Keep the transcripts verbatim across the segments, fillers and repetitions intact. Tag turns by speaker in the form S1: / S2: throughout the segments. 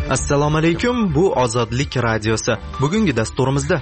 S1: Assalomu alaykum, bu Ozodlik radiosi. Bugungi dasturimizda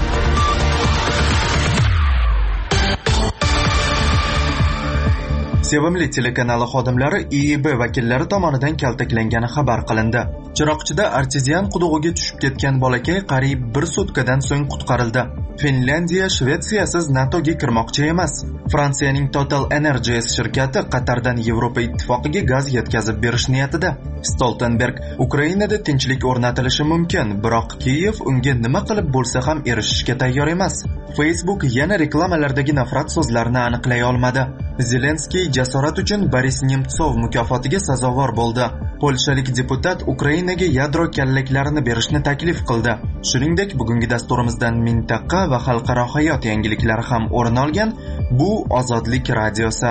S1: Sevimli telekanali xodimlari I I B vakillari tomonidan kaltaklangani xabar qilindi. Chiroqchida artezian qudug'iga tushib ketgan bolakay qariyb bir sutkadan so'ng qutqarildi. Finlandiya Shvetsiyasiz NATOga kirmoqchi emas. Fransiyaning Total Energies shirkati Qatardan Yevropa ittifoqiga gaz yetkazib berish niyatida. Stoltenberg: Ukrainada tinchlik o'rnatilishi mumkin, biroq Kiyev unga nima qilib bo'lsa ham erishishga tayyor emas. Facebook yana reklamalardagi nafrat so'zlarini aniqlay olmadi. Zelenskiy jasorat uchun Boris Nemtsov mukofotiga sazovor bo'ldi. Polshalik deputat Ukrainaga yadro kallaklarini berishni taklif qildi. Shuningdek, bugungi dasturimizdan mintaqa va xalqaro hayot yangiliklari ham o'rin olgan. Bu Ozodlik radiosi.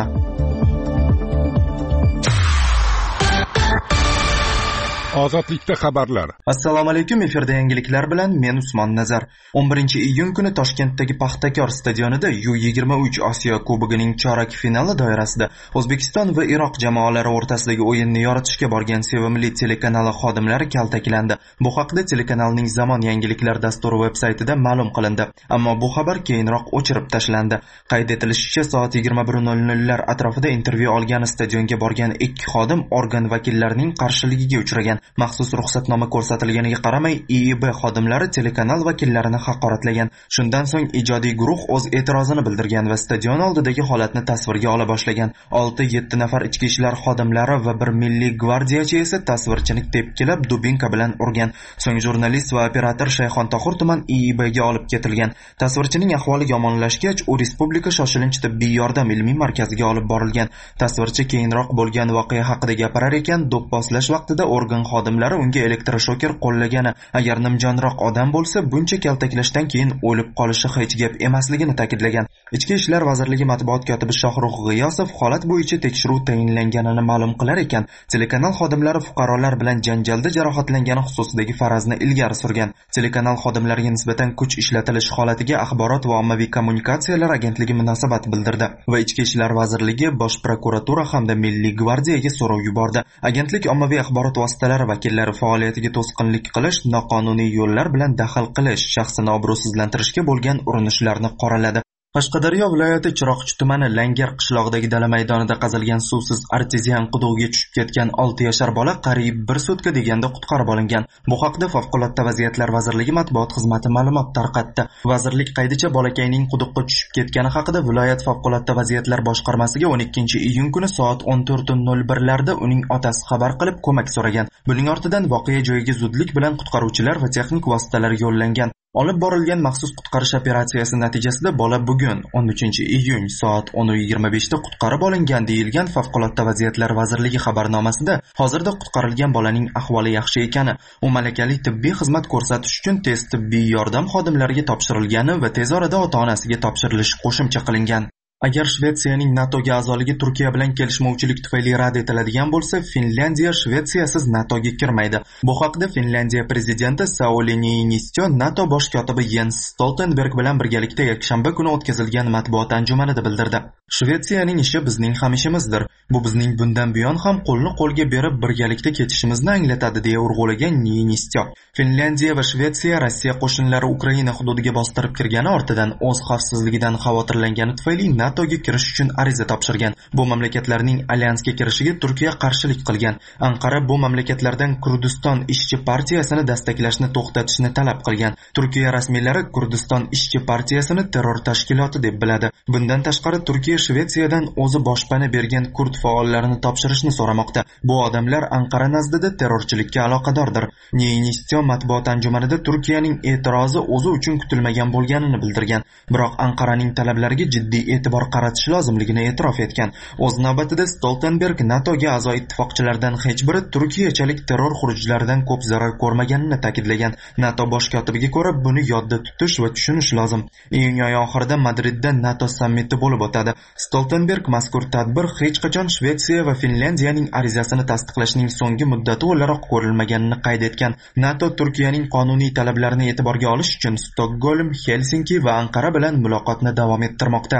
S2: Ozodlikda xabarlar.
S1: Assalomu alaykum, efirda yangiliklar bilan men Usmon Nazar. o'n birinchi iyun kuni Toshkentdagi Paxtakor stadionida U yigirma uch Osiyo Kubogining chorak finali doirasida O'zbekiston va Iroq jamoalari o'rtasidagi o'yinni yoritishga borgan sevimli telekanali xodimlari kaltaklandi. Bu haqda telekanalning Zamon yangiliklar dasturi veb-saytida ma'lum qilindi. Ammo bu xabar keyinroq o'chirib tashlandi. Qayd etilishicha, soat yigirma bir nol nol lar atrofida intervyu olgan stadionga borgan ikki xodim organ vakillarining qarshiligiga uchragan. Maxsus ruxsatnoma ko'rsatilganiga qaramay, I I B xodimlari telekanal vakillarini haqoratlagan. Shundan so'ng ijodiy guruh o'z e'tirozini bildirgan va stadion oldidagi holatni tasvirga ola boshlagan. olti yetti nafar ichki ishlar xodimlari va bir milliy gvardiyachi esa tasvirchini tepkilab dubinka bilan urgan. So'ng jurnalist va operator Shayxon Tohir tuman I I B ga olib ketilgan. Tasvirchining ahvoli yomonlashgach, u Respublika shoshilinch tibbiy yordam ilmiy markaziga olib borilgan. Tasvirchi keyinroq bo'lgan voqea haqida gapirar ekan, do'pposlash vaqtida organ xodimlari unga elektroshoker qo'llagani, agar nimjonroq odam bo'lsa, buncha kaltaklashdan keyin o'lib qolishi hech gap emasligini ta'kidlagan. Ichki ishlar vazirligi matbuot kotibi Shohrux G'iyosov holat bo'yicha tekshiruv tayinlanganini ma'lum qilar ekan, telekanal xodimlari fuqarolar bilan janjalda jarohatlangani xususidagi farazni ilgari surgan. Telekanal xodimlariga nisbatan kuch ishlatilish holatiga Axborot va ommaviy kommunikatsiyalar agentligi munosabat bildirdi va Ichki ishlar vazirligi, Bosh prokuratura hamda Milliy gvardiyaga so'rov yubordi. Agentlik ommaviy axborot vositalari vakillari faoliyatiga to'sqinlik qilish, noqonuniy yo'llar bilan daxl qilish, shaxsini obro'sizlantirishga bo'lgan urinishlarni qoraladi. Qashqadaryo viloyati Chiroqchi tumani Langar qishlog'idagi dala maydonida qazilgan suvsiz artezian qudug'iga tushib ketgan olti yashar bola qariyb bir sutka deganda qutqarib olingan. Bu haqda Favqulodda vaziyatlar vazirligi matbuot xizmati ma'lumot tarqatdi. Vazirlik qaydicha bolakayning quduqqa tushib ketgani haqida viloyat Favqulodda vaziyatlar boshqarmasiga o'n ikkinchi iyun kuni soat o'n to'rt nol bir larda uning otasi xabar qilib ko'mak so'ragan. Buning ortidan voqea joyiga zudlik bilan qutqaruvchilar va texnik vositalar yo'llangan. Olib borilgan maxsus qutqarish operatsiyasi natijasida bola bugun o'n uchinchi iyun soat o'n yigirma besh da qutqarib olingan deyilgan Favqulodda vaziyatlar vazirligi xabarnomasida. Hozirda qutqarilgan bolaning ahvoli yaxshi ekani, u malakali tibbiy xizmat ko'rsatish uchun tez tibbiy yordam xodimlariga topshirilgani va tez orada ota-onasiga topshirilishi qo'shimcha qilingan. Agar Shvetsiyaning NATOga a'zoligi Turkiya bilan kelishmovchilik tufayli rad etiladigan bo'lsa, Finlandiya Shvetsiyasiz NATOga kirmaydi. Bu haqda Finlandiya prezidenti Sauli Niinistyo NATO bosh kotibi Jens Stoltenberg bilan birgalikda yakshanba kuni o'tkazilgan matbuot anjumanida bildirdi. Shvetsiyaning ishi bizning ham ishimizdir. Bu bizning bundan buyon ham qo'lni qo'lga berib birgalikda ketishimizni anglatadi, deya urg'ulagan Niinistyo. Finlandiya va Shvetsiya Rossiya qo'shinlari Ukraina hududiga bostirib kirgani ortidan o'z xavfsizligidan xavotirlangani tufayli NATOga kirish uchun ariza topshirgan. Bu mamlakatlarning alyansga kirishiga Turkiya qarshilik qilgan. Anqara bu mamlakatlardan Kurdiston ishchi partiyasini dastaklashni to'xtatishni talab qilgan. Turkiya rasmiylari Kurdiston ishchi partiyasini terror tashkiloti deb biladi. Bundan tashqari Turkiya Shvetsiyadan o'zi boshpana bergan kurd faollarini topshirishni so'ramoqda. Bu odamlar Anqara nazdida terrorchilikka aloqadordir. Niinistyo matbuot anjumanida Turkiyaning e'tirozi o'zi uchun kutilmagan bo'lganini bildirgan. Biroq Anqaraning talablariga jiddiy e'tibor qaratish lozimligini e'tirof etgan. O'z navbatida Stoltenberg NATOga a'zo ittifoqchilardan hech biri Turkiyachalik terror xurujlaridan ko'p zarar ko'rmaganini ta'kidlagan. NATO bosh kotibiga ko'ra, buni yodda tutish va tushunish lozim. Iyun oyi oxirida Madridda NATO sammiti bo'lib o'tadi. Stoltenberg mazkur tadbir hech qachon Shvetsiya va Finlandiyaning arizasini tasdiqlashning so'nggi muddati o'laroq ko'rilmaganini qayd etgan. NATO Turkiyaning qonuniy talablarini e'tiborga olish uchun Stokgolm, Helsinki va Anqara bilan muloqotni davom ettirmoqda.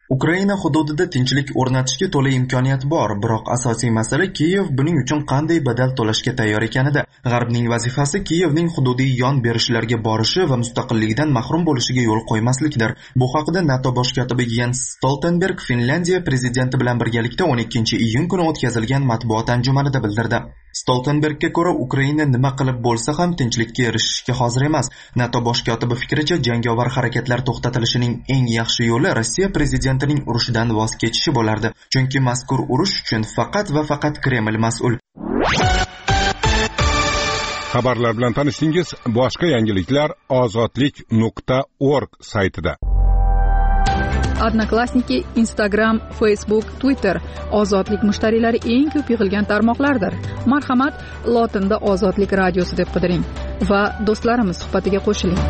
S1: Ukraina hududida tinchlik o'rnatishga to'la imkoniyat bor, biroq asosiy masala Kiyev buning uchun qanday badal to'lashga tayyor ekanida. G'arbning vazifasi Kiyevning hududiy yon berishlarga borishi va mustaqilligidan mahrum bo'lishiga yo'l qo'ymaslikdir. Bu haqida NATO bosh kotibi Jens Stoltenberg Finlandiya prezidenti bilan birgalikda o'n ikkinchi iyun kuni o'tkazilgan matbuot anjumanida bildirdi. Stoltenbergga ko'ra, Ukraina nima qilib bo'lsa ham tinchlikka erishishga hozir emas. NATO bosh kotibi fikricha, jangovar harakatlar to'xtatilishining eng yaxshi yo'li Rossiya prezidentining urushidan voz kechishi bo'lardi. Chunki mazkur urush uchun faqat va faqat Kreml mas'ul.
S2: Xabarlar bilan tanishdingiz. Boshqa yangiliklar ozodlik nuqta org saytida.
S3: Odnoklassniki, Instagram, Facebook, Twitter ozodlik mushtariylari eng ko'p yig'ilgan tarmoqlardir. Marhamat, lotinda Ozodlik radiosi deb qidiring va do'stlarimiz suhbatiga qo'shiling.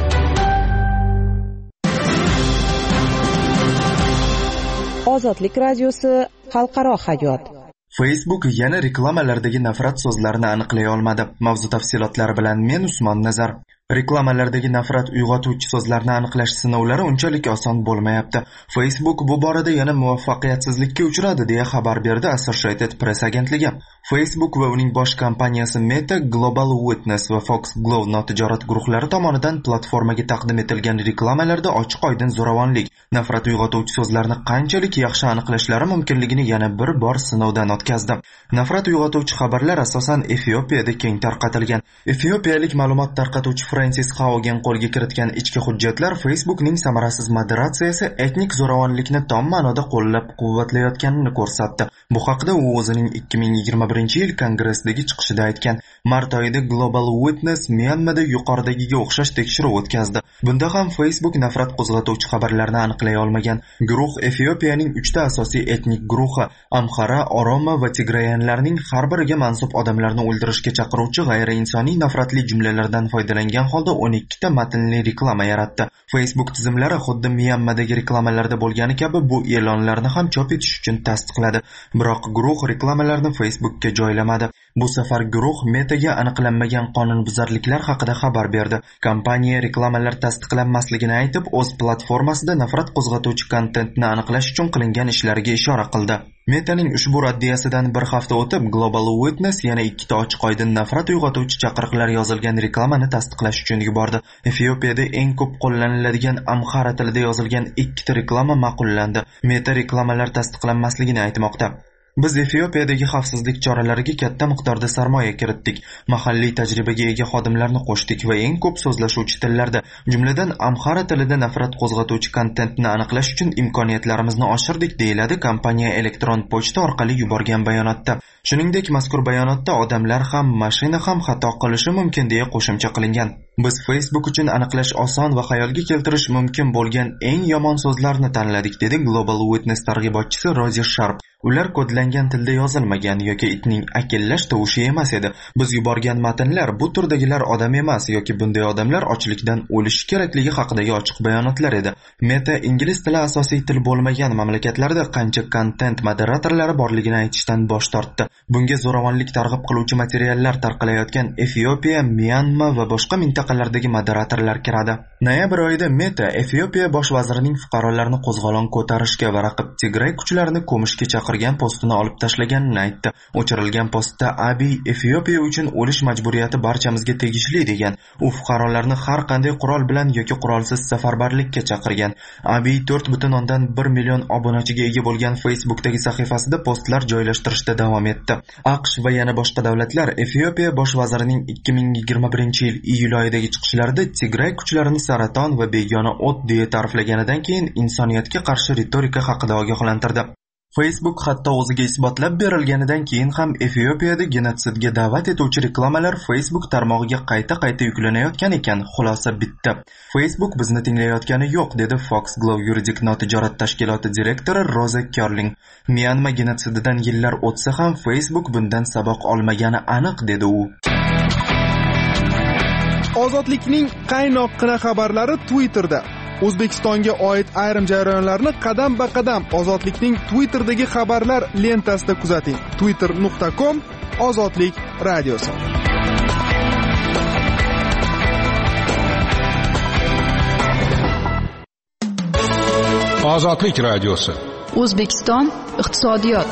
S4: Ozodlik radiosi xalqaro hayot.
S1: Facebook yana reklamalardagi nafrat so'zlarini aniqlay olmadi. Mavzu tafsilotlari bilan men Usmon Nazar. Reklamalardagi nafrat uyg'otuvchi so'zlarni aniqlash sinovlari unchalik oson bo'lmayapti. Facebook bu borada yana muvaffaqiyatsizlikka uchradi deya xabar berdi Associated Press agentligi. Facebook va uning bosh kompaniyasi Meta, Global Witness va Fox Glove notijorat guruhlari tomonidan platformaga taqdim etilgan reklamalarda ochiq-oydin zo'ravonlik, nafrat uyg'otuvchi so'zlarni qanchalik yaxshi aniqlashlari mumkinligini yana bir bor sinovdan o'tkazdi. Nafrat uyg'otuvchi xabarlar asosan Efiopiyada keng tarqatilgan. Efiopiyalik ma'lumot tarqatuvchi Francis Haugen qo'lga kiritgan ichki hujjatlar Facebookning samarasiz moderatsiyasi etnik zo'ravonlikni tom ma'noda qo'llab-quvvatlayotganini ko'rsatdi. Bu haqda u o'zining ikki ming yigirma birinchi yil kongressdagi chiqishida aytgan. Mart oyida Global Witness Myanmada yuqoridagiga o'xshash tekshiruv o'tkazdi. Bunda ham Facebook nafrat qo'zg'atuvchi xabarlarni aniqlay olmagan. Guruh Efiopiyaning uchta asosiy etnik guruhi Amhara, Oromo va Tigrayanlarning har biriga mansub odamlarni o'ldirishga chaqiruvchi g'ayriinsoniy nafratli jumlalardan foydalangan holda o'n ikkita matnli reklama yaratdi. Facebook tizimlari xuddi Myanmadagi reklamalarda bo'lgani kabi bu e'lonlarni ham chop etish uchun tasdiqladi. Biroq guruh reklamalarni Facebookka joylamadi. Bu safar guruh Metaga aniqlanmagan qonunbuzarliklar haqida xabar berdi. Kompaniya reklamalar tasdiqlanmasligini aytib, o'z platformasida nafrat qo'zg'atuvchi kontentni aniqlash uchun qilingan ishlarga ishora qildi. Metaning ushbu raddiyasidan bir hafta o'tib, Global Witness yana ikkita ochiq-oydin nafrat uyg'otuvchi chaqiriqlar yozilgan reklamani tasdiqlash uchun yubordi. Efiopiyada eng ko'p qo'llaniladigan Amhara tilida yozilgan ikkita reklama ma'qullandi. Meta reklamalar tasdiqlanmasligini aytmoqda. Biz Efiopiyadagi xavfsizlik choralariga katta miqdorda sarmoya kiritdik. Mahalliy tajribaga ega xodimlarni qo'shdik va eng ko'p so'zlashuvchi tillarda, jumladan Amhara tilida nafrat qo'zg'atuvchi kontentni aniqlash uchun imkoniyatlarimizni oshirdik, deyiladi kompaniya elektron pochta orqali yuborgan bayonotda. Shuningdek, mazkur bayonotda odamlar ham, mashina ham xato qilishi mumkin deya qo'shimcha qilingan. Biz Facebook uchun aniqlash oson va xayolga keltirish mumkin bo'lgan eng yomon so'zlarni tanladik, dedi Global Witness targ'ibotchisi Rozi Sharp. Ular kodlangan tilda yozilmagan yoki itning akillash tovushi emas edi. Biz yuborgan matnlar bu turdagilar odam emas yoki bunday odamlar ochlikdan o'lishi kerakligi haqidagi ochiq bayonotlar edi. Meta ingliz tili asosiy til bo'lmagan mamlakatlarda qancha kontent moderatorlari borligini aytishdan bosh tortdi. Bunga zo'ravonlik targ'ib qiluvchi materiallar tarqalayotgan Efiopiya, Myanma va boshqa mintaqalardagi moderatorlar kiradi. Noyabr oyida Meta Efiopiya bosh vazirining fuqarolarni qo'zg'olon ko'tarishga va raqib Tigray kuchlarini ko'mishga chaqirgan postini olib tashlaganini aytdi. O'chirilgan postda Abiy Efiopiya uchun o'lish majburiyati barchamizga tegishli degan. U fuqarolarni har qanday qurol bilan yoki qurolsiz safarbarlikka chaqirgan. Abiy to'rt butun o'ndan bir million obunachiga ega bo'lgan Facebookdagi sahifasida postlar joylashtirishda davom etdi. AQSh va yana boshqa davlatlar Efiopiya bosh vazirining ikki ming yigirma birinchi yil iyul oyidagi chiqishlarida Tigray kuchlarini saraton va begona o't deya ta'riflaganidan keyin insoniyatga qarshi ritorika haqida ogohlantirdi. Facebook hatto o'ziga isbotlab berilganidan keyin ham Efiopiyada genotsidga da'vat etuvchi reklamalar Facebook tarmog'iga qayta-qayta yuklanayotgan ekan. Xulosa bitta. Facebook bizni tinglayotgani yo'q, dedi Fox Glove yuridik notijorat tashkiloti direktori Roza Kerling. Myanma genotsididan yillar o'tsa ham Facebook bundan saboq olmagani aniq, dedi u.
S5: Ozodlikning qaynoqqina xabarlari Twitterda. O'zbekistonga oid ayrim jarayonlarni qadam-ba-qadam Ozodlikning Twitterdagi xabarlar lentasida kuzating. twitter nuqta com Ozodlik radiosi.
S2: Ozodlik radiosi.
S3: O'zbekiston iqtisodiyot.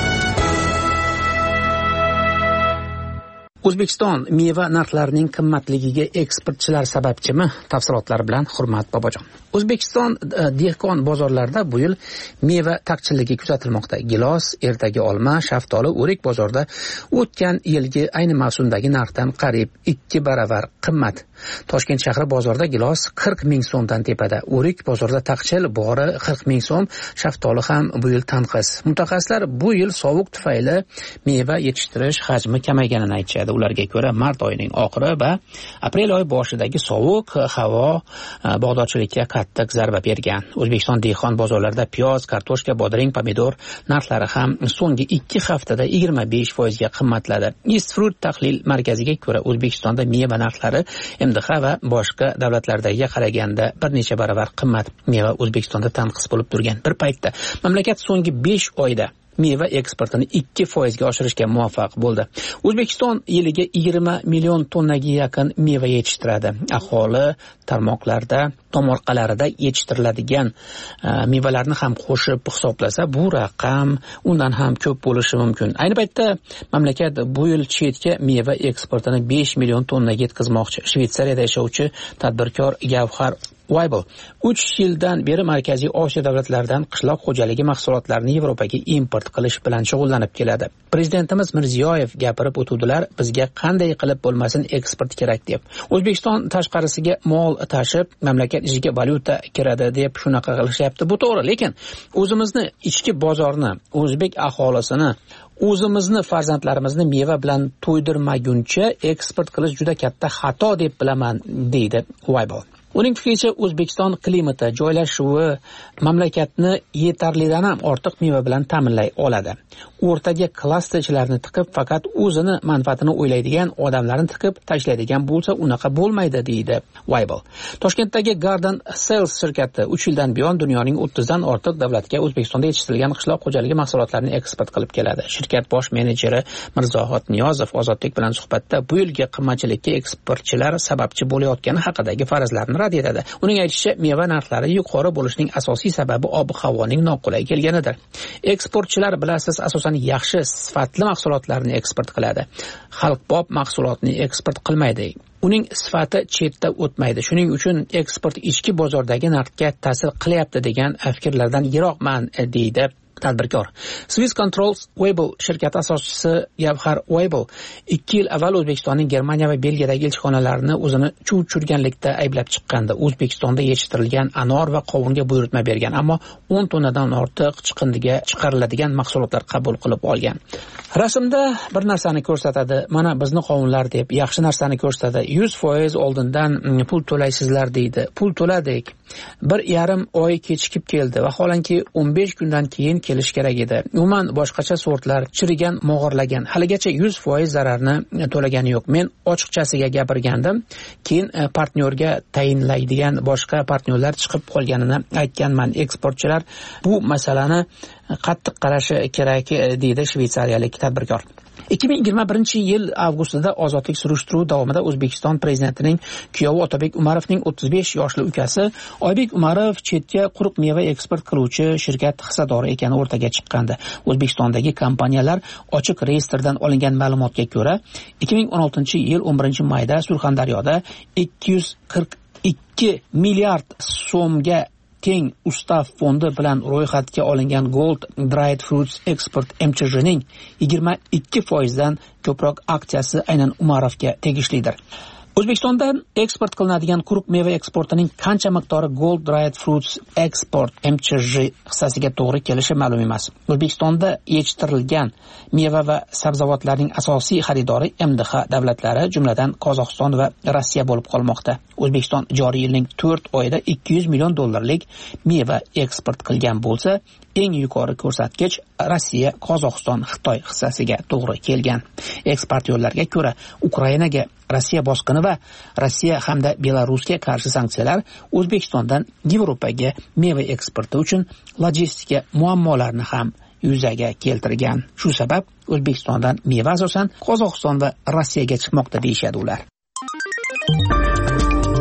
S6: O'zbekiston meva narxlarining qimmatligiga eksportchilar sababchimi? Tafsilotlar bilan Hurmat Bobojon. O'zbekiston dehqon bozorlarida bu yil meva taqchilligi kuzatilmoqda. Gilos, ertagi olma, shaftoli, o'rik bozorda o'tgan yilgi ayni mavsumdagi narxdan qariyb ikki baravar qimmat. Toshkent shahri bozorida gilos qirq ming so'mdan tepada, o'rik bozorida taqchil bori qirq ming so'm, shaftoli ham bu yil tanqis. Mutaxassislar bu yil sovuq tufayli meva yetishtirish hajmi kamayganini aytishadi. Ularga ko'ra mart oyining oxiri va aprel oyi boshidagi sovuq havo bog'dorchilikka qattiq zarba bergan. O'zbekiston dehqon bozorlarida piyoz, kartoshka, bodring, pomidor narxlari ham so'nggi ikki haftada yigirma besh foizga qimmatladi. East Fruit tahlil markaziga ko'ra O'zbekistonda meva narxlari M D H va boshqa davlatlardagiga qaraganda bir necha baravar qimmat. Meva O'zbekistonda tanqis bo'lib turgan bir paytda mamlakat so'nggi besh oyda meva eksportini ikki foizga oshirishga muvaffaq bo'ldi. O'zbekiston yiliga yigirma million tonnaga yaqin meva yetishtiradi. Aholi tarmoqlarda, tomorqalarida yetishtiriladigan uh, mevalarni ham qo'shib hisoblasa, bu raqam undan ham ko'p bo'lishi mumkin. Ayni paytda mamlakat bu yil chetga meva eksportini besh million tonnaga yetkazmoqchi. Shveysariyada yashovchi tadbirkor Gavhar Weibel uch yildan beri Markaziy Osiyo davlatlaridan qishloq xo'jaligi mahsulotlarini Yevropaga import qilish bilan shug'ullanib keladi. Prezidentimiz Mirziyoyev gapirib o'tuvdilar, bizga qanday qilib bo'lmasin eksport kerak deb. O'zbekiston tashqarisiga mol tashib, mamlakat ichiga valyuta kiradi deb shunaqa qilishyapti. Bu to'g'ri, lekin o'zimizni ichki bozorni, o'zbek aholisini, o'zimizni farzandlarimizni meva bilan to'ydirmaguncha eksport qilish juda katta xato deb bilaman, deydi Weibel. Uning fikricha, O'zbekiston klimati, joylashuvi mamlakatni yetarlidan ham ortiq meva bilan ta'minlay oladi. O'rtaga klasterchilarni tiqib, faqat o'zini manfaatini o'ylaydigan odamlarni tiqib tashlaydigan bo'lsa, unaqa bo'lmaydi, deydi Weibel. Toshkentdagi Garden Sales shirkati uch yildan buyon dunyoning o'ttizdan ortiq davlatga O'zbekistonda yetishtirilgan qishloq xo'jaligi mahsulotlarini eksport qilib keladi. Shirkat bosh menejeri Mirzohid Niyozov Ozodlik bilan suhbatda bu yilgi qimmatchilikka eksportchilar sababchi bo'layotgani haqidagi farazlarni rad etadi. Uning aytishicha, meva narxlari yuqori bo'lishining asosiy sababi ob-havoning noqulay kelganidir. Eksportchilar bilasiz, asosan yaxshi sifatli mahsulotlarni eksport qiladi. Xalqbob mahsulotni eksport qilmaydi. Uning sifati chetda o'tmaydi. Shuning uchun eksport ichki bozordagi narxga ta'sir qilyapti degan fikrlardan yiroqman, deydi tadbirkor. Swiss Controls Weibel shirkati asoschisi Gavhar Weibel ikki yil avval O'zbekistonning Germaniya va Belgiyadagi elchixonalarini o'zini chuv tushirganlikda ayblab chiqqandi. O'zbekistonda yetishtirilgan anor va qovunga buyurtma bergan, ammo o'n tonnadan ortiq chiqindiga chiqariladigan mahsulotlar qabul qilib olgan. Rasmda bir narsani ko'rsatadi, mana bizni qovunlar deb, yaxshi narsani ko'rsatadi. yuz foiz oldindan pul to'laysizlar deydi. Pul to'ladik. Bir yarim oy kechikib keldi. Vaholanki o'n besh kundan keyin kelish kerak edi. Umuman boshqacha sortlar, chirigan, mog'orlagan. Haligacha yuz foiz zararni to'lagani yo'q. Men ochiqchasiga gapirgandim. Keyin partnyorga tayinlaydigan boshqa partnyorlar chiqib qolganini aytganman. Eksportchilar bu masalani qattiq qarashi kerak, deydi shveysariyalik tadbirkor. ikki ming yigirma birinchi yil avgustida ozodlik surishtiruvi davomida O'zbekiston prezidentining kuyovi Otabek Umarovning o'ttiz besh yoshli ukasi Oybek Umarov chetga quruq meva eksport qiluvchi shirkat hissadori ekani o'rtaga chiqqandi. O'zbekistondagi kompaniyalar ochiq reyestrdan olingan ma'lumotga ko'ra, ikki ming o'n oltinchi yil o'n birinchi mayda Surxondaryoda ikki yuz qirq ikki milliard so'mga teng ustav fondi bilan ro'yxatga olingan Gold Dried Fruits Export M C J ning yigirma ikki foizdan ko'proq aksiyasi aynan Umarovga tegishlidir. O'zbekistonda eksport qilinadigan quruq meva eksportining qancha miqdori Gold Dried Fruits Export M C J hissasiga to'g'ri kelishi ma'lum emas. O'zbekistonda yetishtirilgan meva va sabzavotlarning asosiy xaridori M D H davlatlari, jumladan Qozog'iston va Rossiya bo'lib qolmoqda. O'zbekiston joriy yilning to'rt oyida ikki yuz million dollarlik meva eksport qilgan bo'lsa, eng yuqori ko'rsatkich Rossiya, Qozog'iston, Xitoy hissasiga to'g'ri kelgan. Eksportyorlarga ko'ra, Ukrainaga Rossiya bosqini va Rossiya hamda Belarusga qarshi sanksiyalar O'zbekistondan Yevropaga meva eksporti uchun logistika muammolarni ham yuzaga keltirgan. Shu sabab O'zbekistondan meva asosan Qozog'iston va Rossiyaga chiqmoqda, deyishadi ular.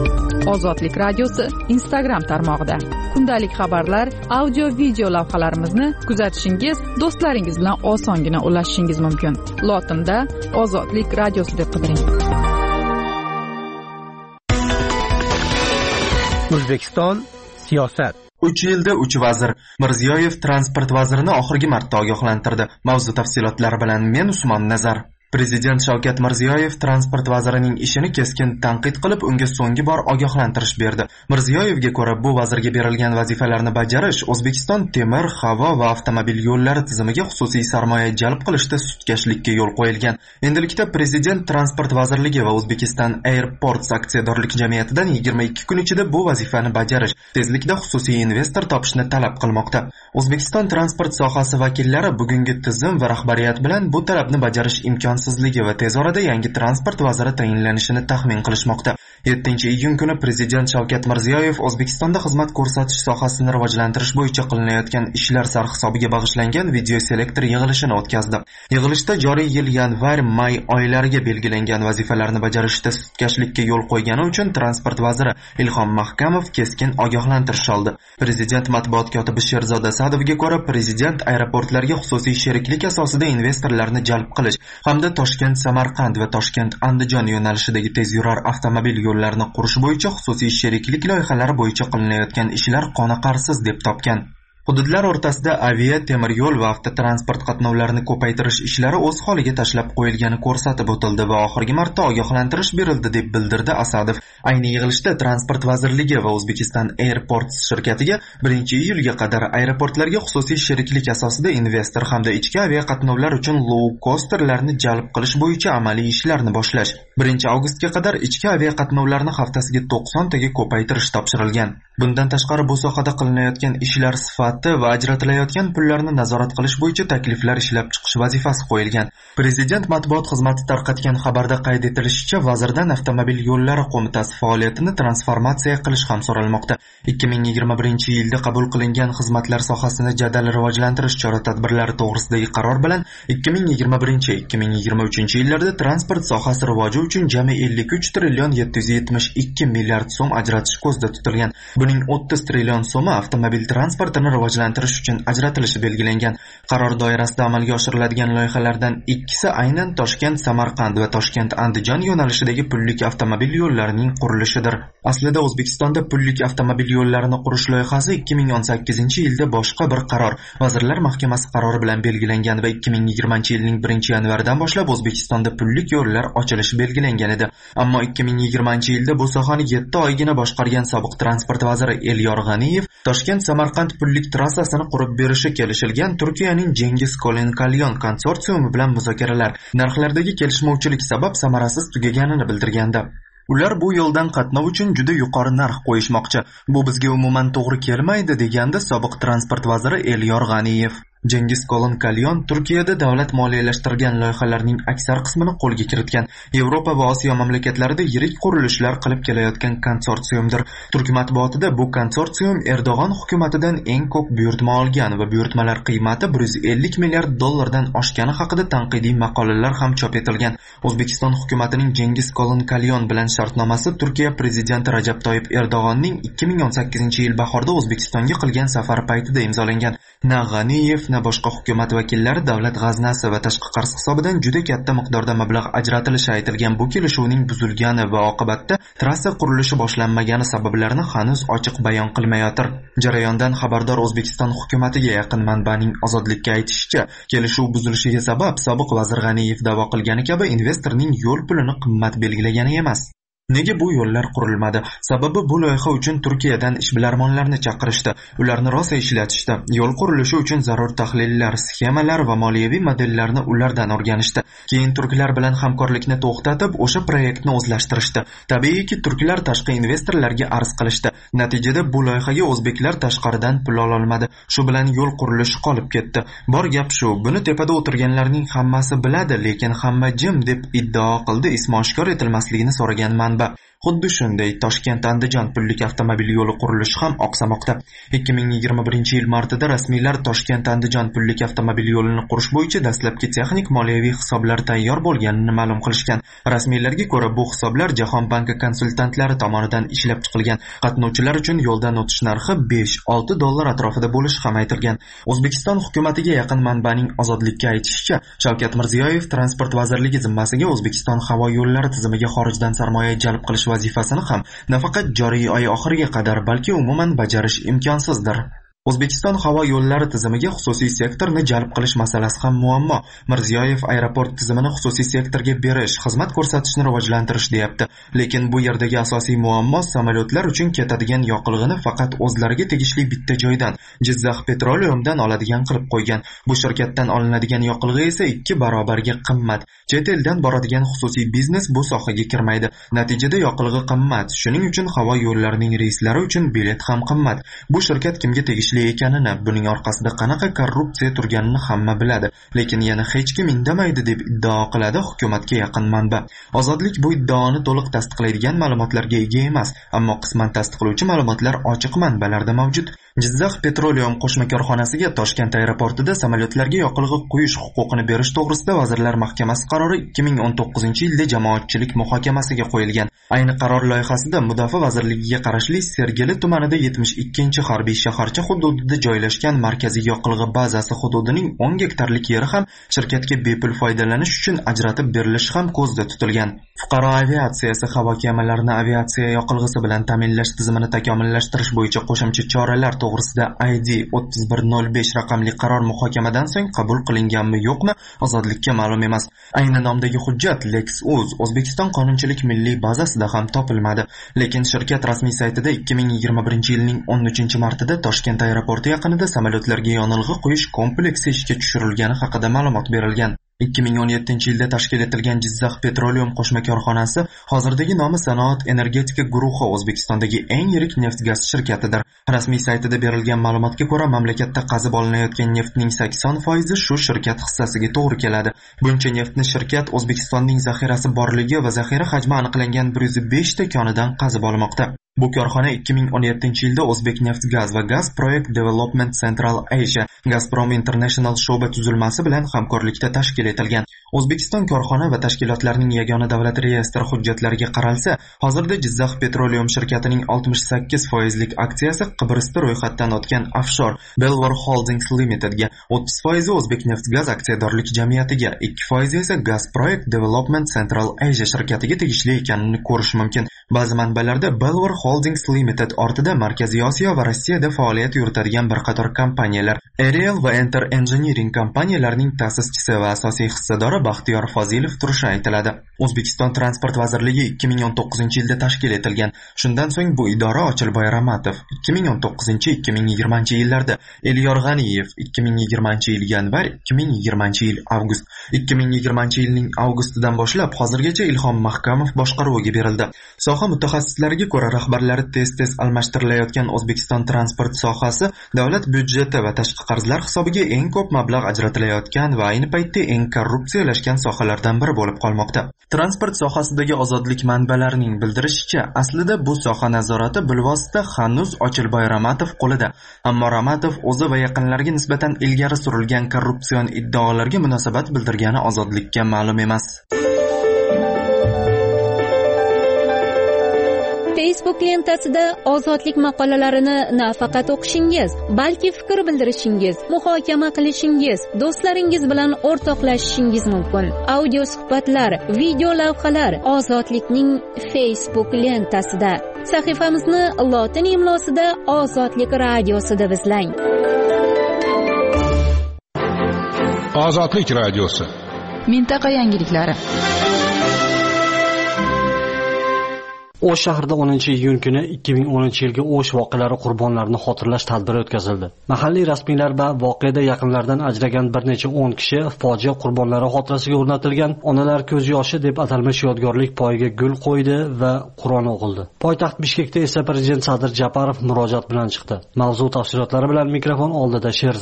S3: Ozodlik radiosi Instagram tarmog'ida. Kundalik xabarlar, audio video lavhalarimizni kuzatishingiz, do'stlaringiz bilan osongina ulashishingiz mumkin. Lotinda Ozodlik radiosi deb qidiring.
S7: O'zbekiston siyosat.
S1: uch yilda uch vazir. Mirziyoyev transport vazirini oxirgi marta ogohlantirdi. Mavzu tafsilotlari bilan men Usmon Nazar. Prezident Shavkat Mirziyoyev transport vazirining ishini keskin tanqid qilib, unga so'nggi bor ogohlantirish berdi. Mirziyoyevga ko'ra, bu vazirga berilgan vazifalarni bajarish O'zbekiston temir, havo va avtomobil yo'llari tizimiga xususiy sarmoya jalb qilishda sutkashlikka yo'l qo'yilgan. Endilikda Prezident transport vazirligi va Uzbekistan Airports aksiyadorlik jamiyatidan yigirma ikki kun ichida bu vazifani bajarish, tezlikda xususiy investor topishni talab qilmoqda. O'zbekiston transport sohasi vakillari bugungi tizim va rahbariyat bilan bu talabni bajarish imkon sizligi va tez orada yangi transport vaziri tayinlanishini taxmin qilishmoqda. yettinchi iyun kuni Prezident Shavkat Mirziyoyev O'zbekistonda xizmat ko'rsatish sohasini rivojlantirish bo'yicha qilinayotgan ishlar sarhisobiga bag'ishlangan video selektor yig'ilishini o'tkazdi. Yig'ilishda joriy yil yanvar-may oylariga belgilangan vazifalarni bajarishda sutkashlikka yo'l qo'ygani uchun transport vaziri Ilhom Mahkamov keskin ogohlantirish oldi. Prezident matbuot kotibi Sherzod Asadovga ko'ra, Prezident aeroportlarga xususiy sheriklik asosida investorlarni jalb qilish hamda Toshkent-Samarqand va Toshkent-Andijon yo'nalishidagi tezyurar avtomobil yo'llarini qurish bo'yicha xususiy sheriklik loyihalari bo'yicha qilinayotgan ishlar qoniqarsiz deb topgan. Hududlar o'rtasida avia, temir yo'l va avtotransport qatnovlarini ko'paytirish ishlari o'z holiga tashlab qo'yilgani ko'rsatib o'tildi va oxirgi marta ogohlantirish berildi deb bildirdi Asadov. Ayni yig'ilishda transport vazirligi va Uzbekistan Airports shirkatiga birinchi iyulga qadar aeroportlarga xususiy sheriklik asosida investor hamda ichki avia qatnovlar uchun low costerlarni jalb qilish bo'yicha amaliy ishlarni boshlash, birinchi avgustga qadar ichki avia qatnovlarni haftasiga to'qson taga ko'paytirish topshirilgan. Bundan tashqari bu sohada qilinayotgan ishlar sifati va ajratilayotgan pullarni nazorat qilish bo'yicha takliflar ishlab chiqish vazifasi qo'yilgan. Prezident matbuot xizmati tarqatgan xabarda qayd etilishicha, vazirdan avtomobil yo'llari qo'mitasi faoliyatini transformatsiya qilish ham so'ralmoqda. ikki ming yigirma birinchi yilda qabul qilingan xizmatlar sohasini jadal rivojlantirish chora-tadbirlari to'g'risidagi qaror bilan ikki ming yigirma birinchi ikki ming yigirma uchinchi yillarda transport sohasi rivoji uchun jami ellik uch trillion yetti yuz yetmish ikki milliard so'm ajratish ko'zda tutilgan. Buning o'ttiz trillion so'mi avtomobil transportini rivojlantirish uchun ajratilishi belgilangan. Qaror doirasida amalga oshiriladigan loyihalardan ikkisi aynan Toshkent-Samarqand va Toshkent-Andijon yo'nalishidagi pullik avtomobil yo'llarining qurilishidir. Aslida O'zbekistonda pullik avtomobil yo'llarini qurish loyihasi ikki ming o'n sakkizinchi yilda boshqa bir qaror, Vazirlar Mahkamasi qarori bilan belgilangan va ikki ming yigirmanchi yilning birinchi yanvaridan boshlab O'zbekistonda pullik yo'llar ochilishi belgilangan edi. Ammo ikki ming yigirmanchi yilda bu sohani yetti oygina boshqargan sobiq transport vaziri Elyor G'aniyev Toshkent-Samarqand pullik trassasini qurib berishi kelishilgan Turkiyaning Cengiz Kolen Kalyon konsorsiumi bilan muzokaralar narxlardagi kelishmovchilik sabab samarasiz tugaganini bildirgandi. Ular bu yo'ldan qatnov uchun juda yuqori narx qo'yishmoqchi. Bu bizga umuman to'g'ri kelmaydi, degandi sobiq transport vaziri Elyor G'aniyev. Cengiz Kolen Kalyon Turkiyada davlat moliyalashtirgan loyihalarning aksar qismini qo'lga kiritgan. Yevropa va Osiyo mamlakatlarida yirik qurilishlar qilib kelayotgan konsorsiumdir. Turk matbuotida bu konsorsium Erdo'g'on hukumatidan eng ko'p buyurtma olgan va buyurtmalar qiymati bir yuz ellik milliard dollardan oshgani haqida tanqidiy maqolalar ham chop etilgan. O'zbekiston hukumatining Cengiz Kolen Kalyon bilan shartnomasi Turkiya prezidenti Rajab Toyyib Erdo'g'onning ikki ming o'n sakkizinchi yil bahorda O'zbekistonga qilgan safari paytida imzolangan. Na G'aniyev na boshqa hukumat vakillari davlat g'aznasi va tashqi qarz hisobidan juda katta miqdorda mablag' ajratilishi aytilgan bu kelishuvning buzilgani va oqibatda trassa qurilishi boshlanmagani sabablarini hanuz ochiq bayon qilmayotir. Jarayondan xabardor O'zbekiston hukumatiga yaqin manbaning Ozodlikka aytishicha, kelishuv buzilishiga sabab sobiq vazir G'aniyev da'vo qilgani kabi investorning yo'l pulini qimmat belgilagani emas. Nega bu yo'llar qurilmadi? Sababi bu loyiha uchun Turkiyadan ishbilarmonlarni chaqirishdi. Ularni rosa ishlatishdi. Yo'l qurilishi uchun zarur tahlillar, sxemalar va moliyaviy modellarni ulardan o'rganishdi. Keyin turklar bilan hamkorlikni to'xtatib, o'sha proyektni o'zlashtirishdi. Tabiiyki, turklar tashqi investorlarga arz qilishdi. Natijada bu loyihaga o'zbeklar tashqaridan pul ola olmadi. Shu bilan yo'l qurilishi qolib ketdi. Bor gap shu. Buni tepada o'tirganlarning hammasi biladi, lekin hamma jim deb iddao qildi. Ismi oshkor etilmasligini so'ragan manba. Xuddi shunday Toshkent Andijon pullik avtomobil yo'li qurilishi ham oqsamoqda. ikki ming yigirma birinchi yil martida rasmiylar Toshkent Andijon pullik avtomobil yo'lini qurish bo'yicha dastlabki texnik moliyaviy hisoblar tayyor bo'lganini ma'lum qilishgan. Rasmiylarga ko'ra, bu hisoblar Jahon banki konsultantlari tomonidan ishlab chiqilgan. Qatnovchilar uchun yo'ldan o'tish narxi besh olti dollar atrofida bo'lishi ham aytilgan. O'zbekiston hukumatiga yaqin manbaning Ozodlikka aytishicha, Shavkat Mirziyoyev transport vazirligi zimmasiga O'zbekiston havo yo'llari tizimiga xorijdan sarmoya jalb qilish vazifasini ham nafaqat joriy oy oxiriga qadar, balki umuman bajarish imkonsizdir. O'zbekiston havo yo'llari tizimiga xususiy sektorni jalb qilish masalasi ham muammo. Mirziyoyev aeroport tizimini xususiy sektorga berish, xizmat ko'rsatishni rivojlantirish deyapti. Lekin bu yerdagi asosiy muammo samolyotlar uchun ketadigan yoqilg'ini faqat o'zlariga tegishli bitta joydan, Jizzax Petroleumdan oladigan qilib qo'ygan. Bu shirkatdan olinadigan yoqilg'i esa ikki barobarga qimmat. Chet eldan boradigan xususiy biznes bu sohaga kirmaydi. Natijada yoqilg'i qimmat. Shuning uchun havo yo'llarining reyslari uchun bilet ham qimmat. Bu shirkat kimga tegishli ekanini, buning orqasida qanaqa korrupsiya turganini hamma biladi, lekin yana hech kim indamaydi deb iddao qiladi hukumatga yaqin manba. Ozodlik bu iddaoni to'liq tasdiqlaydigan ma'lumotlarga ega emas, ammo qisman tasdiqlovchi ma'lumotlar ochiq manbalarda mavjud. Jizzax Petroleum qo'shma korxonasiga Toshkent aeroportida samolyotlarga yoqilg'i quyish huquqini berish to'g'risida Vazirlar Mahkamasi qarori ikki ming o'n to'qqizinchi yilda jamoatchilik muhokamasiga qo'yilgan. Ayni qaror loyihasida Mudofaa vazirligiga qarashli Sergeli tumanida yetmish ikkinchi harbiy shaharcha hududida joylashgan markaziy yoqilg'i bazasi hududining o'n gektarlik yeri ham shirkatga bepul foydalanish uchun ajratib berilishi ham ko'zda tutilgan. Fuqaro aviatsiyasi havo kemalarini aviatsiya yoqilg'isi bilan ta'minlash tizimini takomillashtirish bo'yicha qo'shimcha choralar to'g'risida I D o'ttiz bir nol besh raqamli qaror muhokamadan so'ng qabul qilinganmi yo'qmi, Ozodlikka ma'lum emas. Ayni nomdagi hujjat LexUz O'zbekiston qonunchilik milliy bazasida ham topilmadi, lekin shirkat rasmiy saytida ikki ming yigirma birinchi yilning o'n uchinchi martida Toshkent aeroporti yaqinida samolyotlarga yonilg'i quyish kompleksi ishga tushirilgani haqida ma'lumot berilgan. ikki ming o'n yettinchi yilda tashkil etilgan Jizzax Petroleum qo'shma korxonasi hozirdagi nomi Sanoat energetika guruhi O'zbekistondagi eng yirik neft-gaz shirkatidir. Rasmiy saytida berilgan ma'lumotga ko'ra, mamlakatda qazib olinayotgan neftning sakson foizi shu shirkat hissasiga to'g'ri keladi. Buncha neftni shirkat O'zbekistonning zaxirasi borligi va zaxira hajmi aniqlangan bir yuz besh ta konidan qazib olmoqda. Bu korxona ikki ming o'n yettinchi yilda O'zbekneftgaz va Gaz Project Development Central Asia Gazprom International sho'ba tuzilmasi bilan hamkorlikda tashkil etilgan. O'zbekiston korxona va tashkilotlarining yagona davlat reyestri hujjatlariga qaralsa, hozirda Jizzax Petroleum shirkatining oltmish sakkiz foizlik aksiyasi Qibrisda ro'yxatdan o'tgan offshore Belvoir Holdings Limitedga, o'ttiz foizi O'zbekneftgaz aksiyadorlik jamiyatiga, ikki foizi esa Gaz Project Development Central Asia shirkatiga tegishli ekanini ko'rish mumkin. Ba'zi manbalarda Belvoir Holdings Limited ortida Markaziy Osiyo va Rossiyada faoliyat yuritadigan bir qator kompaniyalar, Aerial va Enter Engineering kompaniyalarining ta'sischisi va asosiy hissadori Baxtiyor Fozilov turishi aytiladi. O'zbekiston Transport vazirligi ikki ming o'n to'qqizinchi yilda tashkil etilgan. Shundan so'ng bu idora Ochilboy Ramatov, ikki ming o'n to'qqizinchi ikki ming yigirmanchi yillarda Elyor G'aniyev, ikki ming yigirmanchi yil yanvar, ikki ming yigirmanchi yil avgust, ikki ming yigirmanchi yilning avgustidan boshlab hozirgacha Ilhom Mahkamov boshqaruviga berildi. Soha mutaxassislariga ko'ra, rahbarlari tez-tez almashtirilayotgan O'zbekiston transport sohasi davlat byudjeti va tashqi qarzlar hisobiga eng ko'p mablag' ajratilayotgan va ayni paytda eng korrupsiyalashgan sohalardan biri bo'lib qolmoqda. Transport sohasidagi Ozodlik manbalarining bildirishicha, aslida bu soha nazorati bilvosita hanuz Ochilboy Ramatov qo'lida. Ammo Ramatov o'zi va yaqinlariga nisbatan ilgari surilgan korrupsion iddaolarga munosabat bildirgani Ozodlikka ma'lum emas.
S8: Facebook lentasida Ozodlik maqolalarini nafaqat o'qishingiz, balki fikr bildirishingiz, muhokama qilishingiz, do'stlaringiz bilan o'rtoqlashishingiz mumkin. Audio suhbatlar, video lavhalar Ozodlikning Facebook lentasida. Sahifamizni lotin imlosida Ozodlik radiosi deb izlang.
S2: Ozodlik radiosi.
S3: Mintaqa yangiliklari.
S9: O'sh shahrida o'ninchi iyun kuni ikki ming o'ninchi yilgi O'sh voqealari qurbonlarini xotirlash tadbiri o'tkazildi. Mahalliy rasmiylar va voqeada yaqinlaridan ajragan bir necha o'n kishi fojia qurbonlari xotirasiga o'rnatilgan Onalar ko'z yoshi deb atalmish yodgorlik poyiga gul qo'ydi va Qur'on o'qildi. Poytaxt Bishkekda esa Prezident Sadir Japarov murojaat bilan chiqdi. Mavzu tafsilotlari bilan mikrofon oldida Sherzod.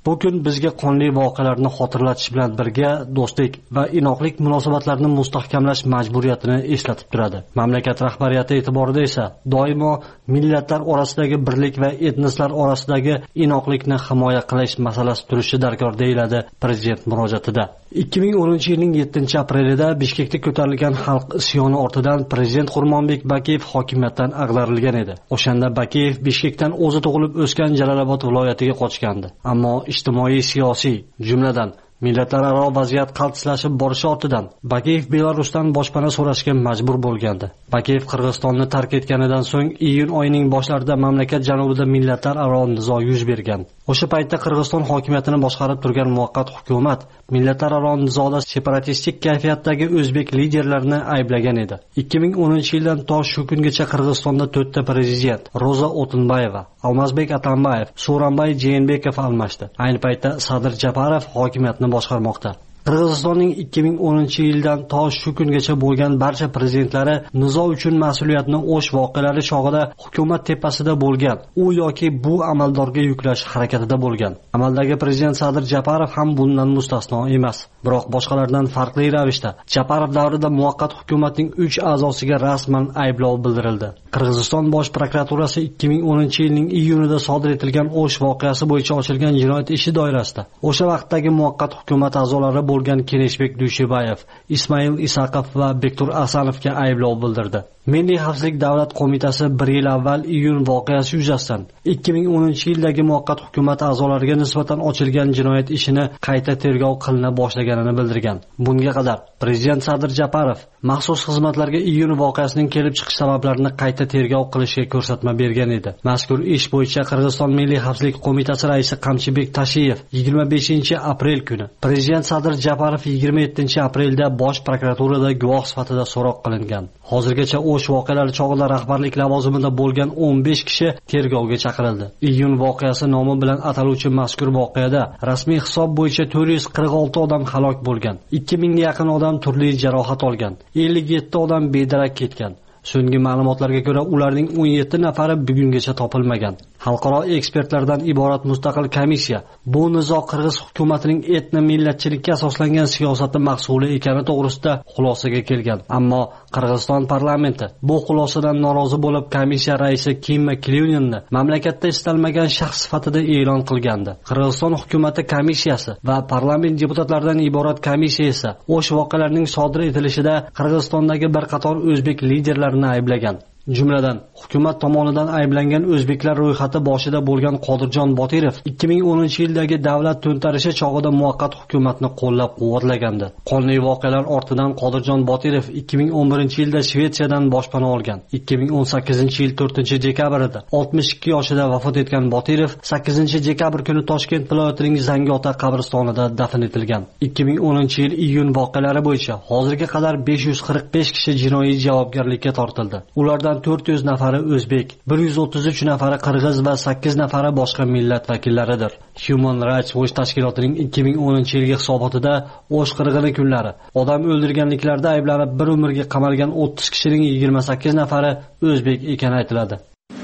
S9: Bu kun bizga qonli voqealarni xotirlatish bilan birga do'stlik va inoqlik munosabatlarini mustahkamlash majburiyatini eslatib turadi. Mamlakat rahbariyati e'tiborida esa doimo millatlar orasidagi birlik va etnislar orasidagi inoqlikni himoya qilish masalasi turishi darkor deyiladi prezident murojaatida. ikki ming o'ninchi yilning yettinchi aprelida Bishkekda ko'tarilgan xalq isyoni ortidan prezident Qurmonbek Bakiyev hokimiyatdan ag'darilgan edi. O'shanda Bakiyev Bishkekdan o'zi tug'ilib o'sgan Jalolobod viloyatiga qochgandi. Ammo ijtimoiy siyosiy, jumladan millatlararo vaziyat qaltislashib borishi ortidan Bakiyev Belarusdan boshpana so'rashga majbur bo'lgandi. Bakiyev Qirg'izistonni tark etganidan so'ng iyun oyining boshlarida mamlakat janubida millatlararo nizo yuz bergan. O'sha paytda Qirg'iziston hokimiyatini boshqarib turgan muvaqqat hukumat millatlararo nizoda separatistik kayfiyatdagi o'zbek liderlarini ayblagan edi. ikki ming o'ninchi yildan to shu kungacha Qirg'izistonda to'rtta prezident Roza O'tinbayeva, Almazbek Atambayev, Sooronbay Jeenbekov almashdi. Ayni paytda Sadir Japarov hokimiyatni boshqarmoqda. Qirg'izistonning ikki ming o'ninchi yildan to shu kungacha bo'lgan barcha prezidentlari nizo uchun mas'uliyatni o'sh voqealari chog'ida hukumat tepasida bo'lgan, u yoki bu amaldorga yuklash harakatida bo'lgan. Amaldagi prezident Sadir Japarov ham bundan mustasno emas. Biroq boshqalardan farqli ravishda Japarov davrida muvaqqat hukumatning uch a'zosiga rasman ayblov bildirildi. Qirg'iziston bosh prokuraturasi ikki ming o'ninchi yilning iyunida sodir etilgan o'sh voqeasi bo'yicha ochilgan jinoyat ishi doirasida o'sha vaqtdagi muvaqqat hukumat a'zolari bo'lgan Keneshbek Dushibayev, Ismail Isaqov va Bektur Asanovga ayblov bildirdi. Milliy xavfsizlik davlat qo'mitasi bir yil avval iyun voqeasi yuzasidan ikki ming o'ninchi yildagi muvaqqat hukumat a'zolariga nisbatan ochilgan jinoyat ishini qayta tergov qilina boshlaganini bildirgan. Bunga qadar prezident Sadir Japarov maxsus xizmatlarga iyun voqeasining kelib chiqish sabablarini qayta tergov qilishga ko'rsatma bergan edi. Mazkur ish bo'yicha Qirg'iziston Milliy xavfsizlik qo'mitasi raisi Qamchibek Tashiyev yigirma beshinchi aprel kuni, prezident Sadir Japarov yigirma yettinchi aprelda bosh prokuraturada guvoh sifatida so'roq qilingan. Hozirgacha o'sh voqealari chog'ida rahbarlik lavozimida bo'lgan o'n besh kishi tergovga chaqirildi. Iyun voqeasi nomi bilan ataluvchi mazkur voqeada rasmiy hisob bo'yicha to'rt yuz qirq olti odam halok bo'lgan, ikki mingga yaqin odam turli jarohat olgan, ellik yetti odam bedarak ketgan. So'nggi ma'lumotlarga ko'ra, ularning o'n yetti nafari bugungacha topilmagan. Xalqaro ekspertlardan iborat mustaqil komissiya bu nizo Qirg'iz hukumatining etno millatchilikka asoslangan siyosati mahsuli ekani to'g'risida xulosaga kelgan. Ammo Qirg'iziston parlamenti bu xulosadan norozi bo'lib, komissiya raisi Kimma Kilyuninni mamlakatda istalmagan shaxs sifatida e'lon qilgandi. Qirg'iziston hukumati komissiyasi va parlament deputatlaridan iborat komissiya esa o'sh voqealarning sodir etilishida Qirg'izistondagi bir qator o'zbek liderlarini ayblagan. Jumladan, hukumat tomonidan ayblangan o'zbeklar ro'yxati boshida bo'lgan Qodirjon Botirov ikki ming o'ninchi yildagi davlat to'ntarishi chog'ida muvaqqat hukumatni qo'llab-quvvatlagandi. Qonli voqealar ortidan Qodirjon Botirov ikki ming o'n birinchi yilda Shvetsiyadan boshpana olgan. ikki ming o'n sakkizinchi yil to'rtinchi dekabrida oltmish ikki yoshida vafot etgan Botirov sakkizinchi dekabr kuni Toshkent viloyatining Zangiota qabristonida dafn etilgan. ikki ming o'ninchi yil iyun voqealari bo'yicha hozirga qadar besh yuz qirq besh kishi jinoiy javobgarlikka tortildi. Ulardan to'rt yuz nafari o'zbek, bir yuz o'ttiz uch nafari qirg'iz va sakkiz nafari boshqa millat vakillaridir. Human Rights Watch tashkilotining ikki ming o'ninchi yilgi hisobotida o'sh qirg'ini kunlari odam o'ldirganliklarda ayblanib bir umrga qamalgan o'ttiz kishining yigirma sakkiz nafari o'zbek ekani aytiladi.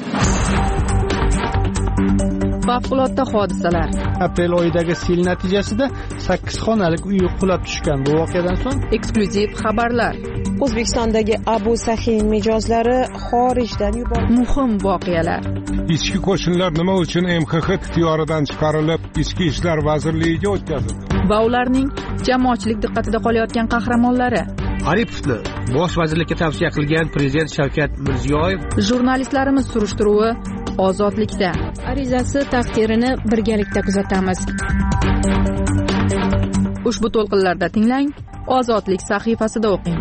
S3: Favqulodda hodisalar.
S7: Aprel oyidagi sel natijasida sakkiz xonalik uy qulab tushgan. Bu voqeadan so'ng
S3: eksklyuziv xabarlar.
S4: O'zbekistondagi Abu Sahiy mijozlari xorijdan yuborildi.
S3: Muhim voqealar.
S2: Ichki qo'shinlar nima uchun M X X ixtiyoridan chiqarilib, Ichki ishlar vazirligiga o'tkazildi?
S3: Va ularning jamoatchilik diqqatida qolayotgan qahramonlari.
S7: Aripovni bosh vazirlikka tavsiya qilgan prezident Shavkat Mirziyoyev.
S3: Jurnalistlarimiz surishtiruvi ozodlikda.
S8: Arizasi taqdirini birgalikda kuzatamiz.
S3: Ushbu to'lqinlarda tinglang, Ozodlik sahifasida o'qing.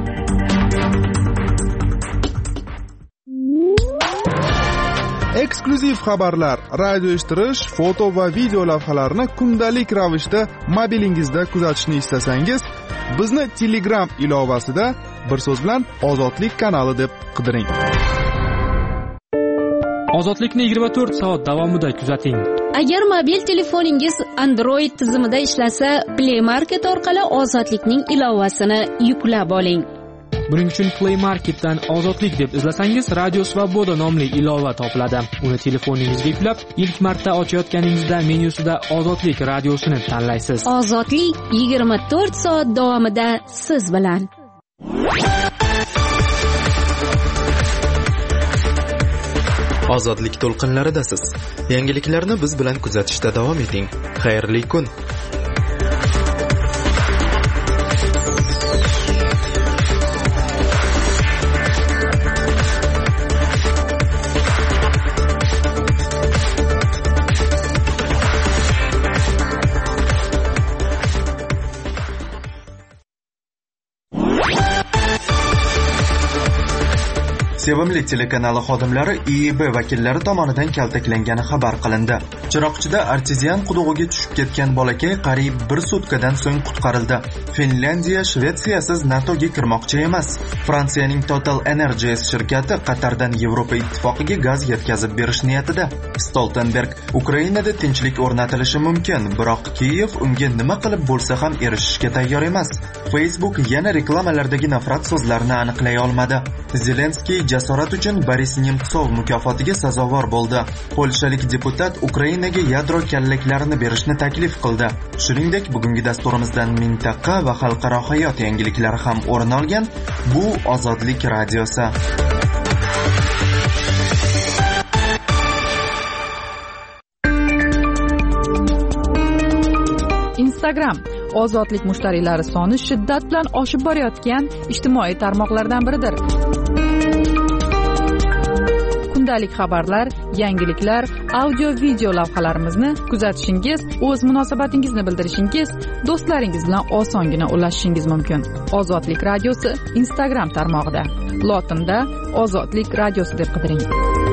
S5: Eksklyuziv xabarlar, radio eshittirish, foto va video lavhalarni kundalik ravishda mobilingizda kuzatishni istasangiz, bizni Telegram ilovasida bir so'z bilan Ozodlik kanali deb qidiring.
S10: Ozodlikni yigirma to'rt soat davomida kuzating.
S8: Agar mobil telefoningiz Android tizimida ishlasa, Play Market orqali Ozodlikning ilovasini yuklab oling.
S10: Buning uchun Play Marketdan Ozodlik deb izlasangiz, Radio Svoboda nomli ilova topiladi. Uni telefoningizga yuklab, ilk marta ochayotganingizda menyusida Ozodlik radiosini tanlaysiz.
S8: Ozodlik yigirma to'rt soat davomida siz bilan.
S1: Ozodlik to'lqinlaridasiz. Yangiliklarni biz bilan kuzatishda davom eting. Xayrli kun. Sevimli telekanali xodimlari I E B vakillari tomonidan kaltaklangani xabar qilindi. Chiroqchida artezian qudug'iga tushib ketgan bolakay qariyb bir sutkadan so'ng qutqarildi. Finlyandiya Shvetsiyasiz NATOga kirmoqchi emas. Fransiyaning Total Energies shirkati Qatardan Yevropa ittifoqiga gaz yetkazib berish niyatida. Stoltenberg Ukrainada tinchlik o'rnatilishi mumkin, biroq Kiyev unga nima qilib bo'lsa ham erishishga tayyor emas. Facebook yana reklamalardagi nafrat so'zlarini aniqlay olmadi. Zelenskiy jasorat uchun Boris Nemtsov mukofotiga sazovor bo'ldi. Polshalik deputat Ukrainaga yadro kallaklarini berishni taklif qildi. Shuningdek, bugungi dasturimizdan mintaqa va xalqaro hayot yangiliklari ham o'rin olgan. Bu Ozodlik radiosi.
S3: Instagram ozodlik mushtariylari soni shiddat bilan oshib borayotgan ijtimoiy tarmoqlardan biridir. Kundalik xabarlar, yangiliklar, audio-video lavhalarimizni kuzatishingiz, o'z munosabatingizni bildirishingiz, do'stlaringiz bilan osongina ulashishingiz mumkin. Ozodlik radiosi Instagram tarmog'ida. Lotinda Ozodlik radiosi deb qidiring.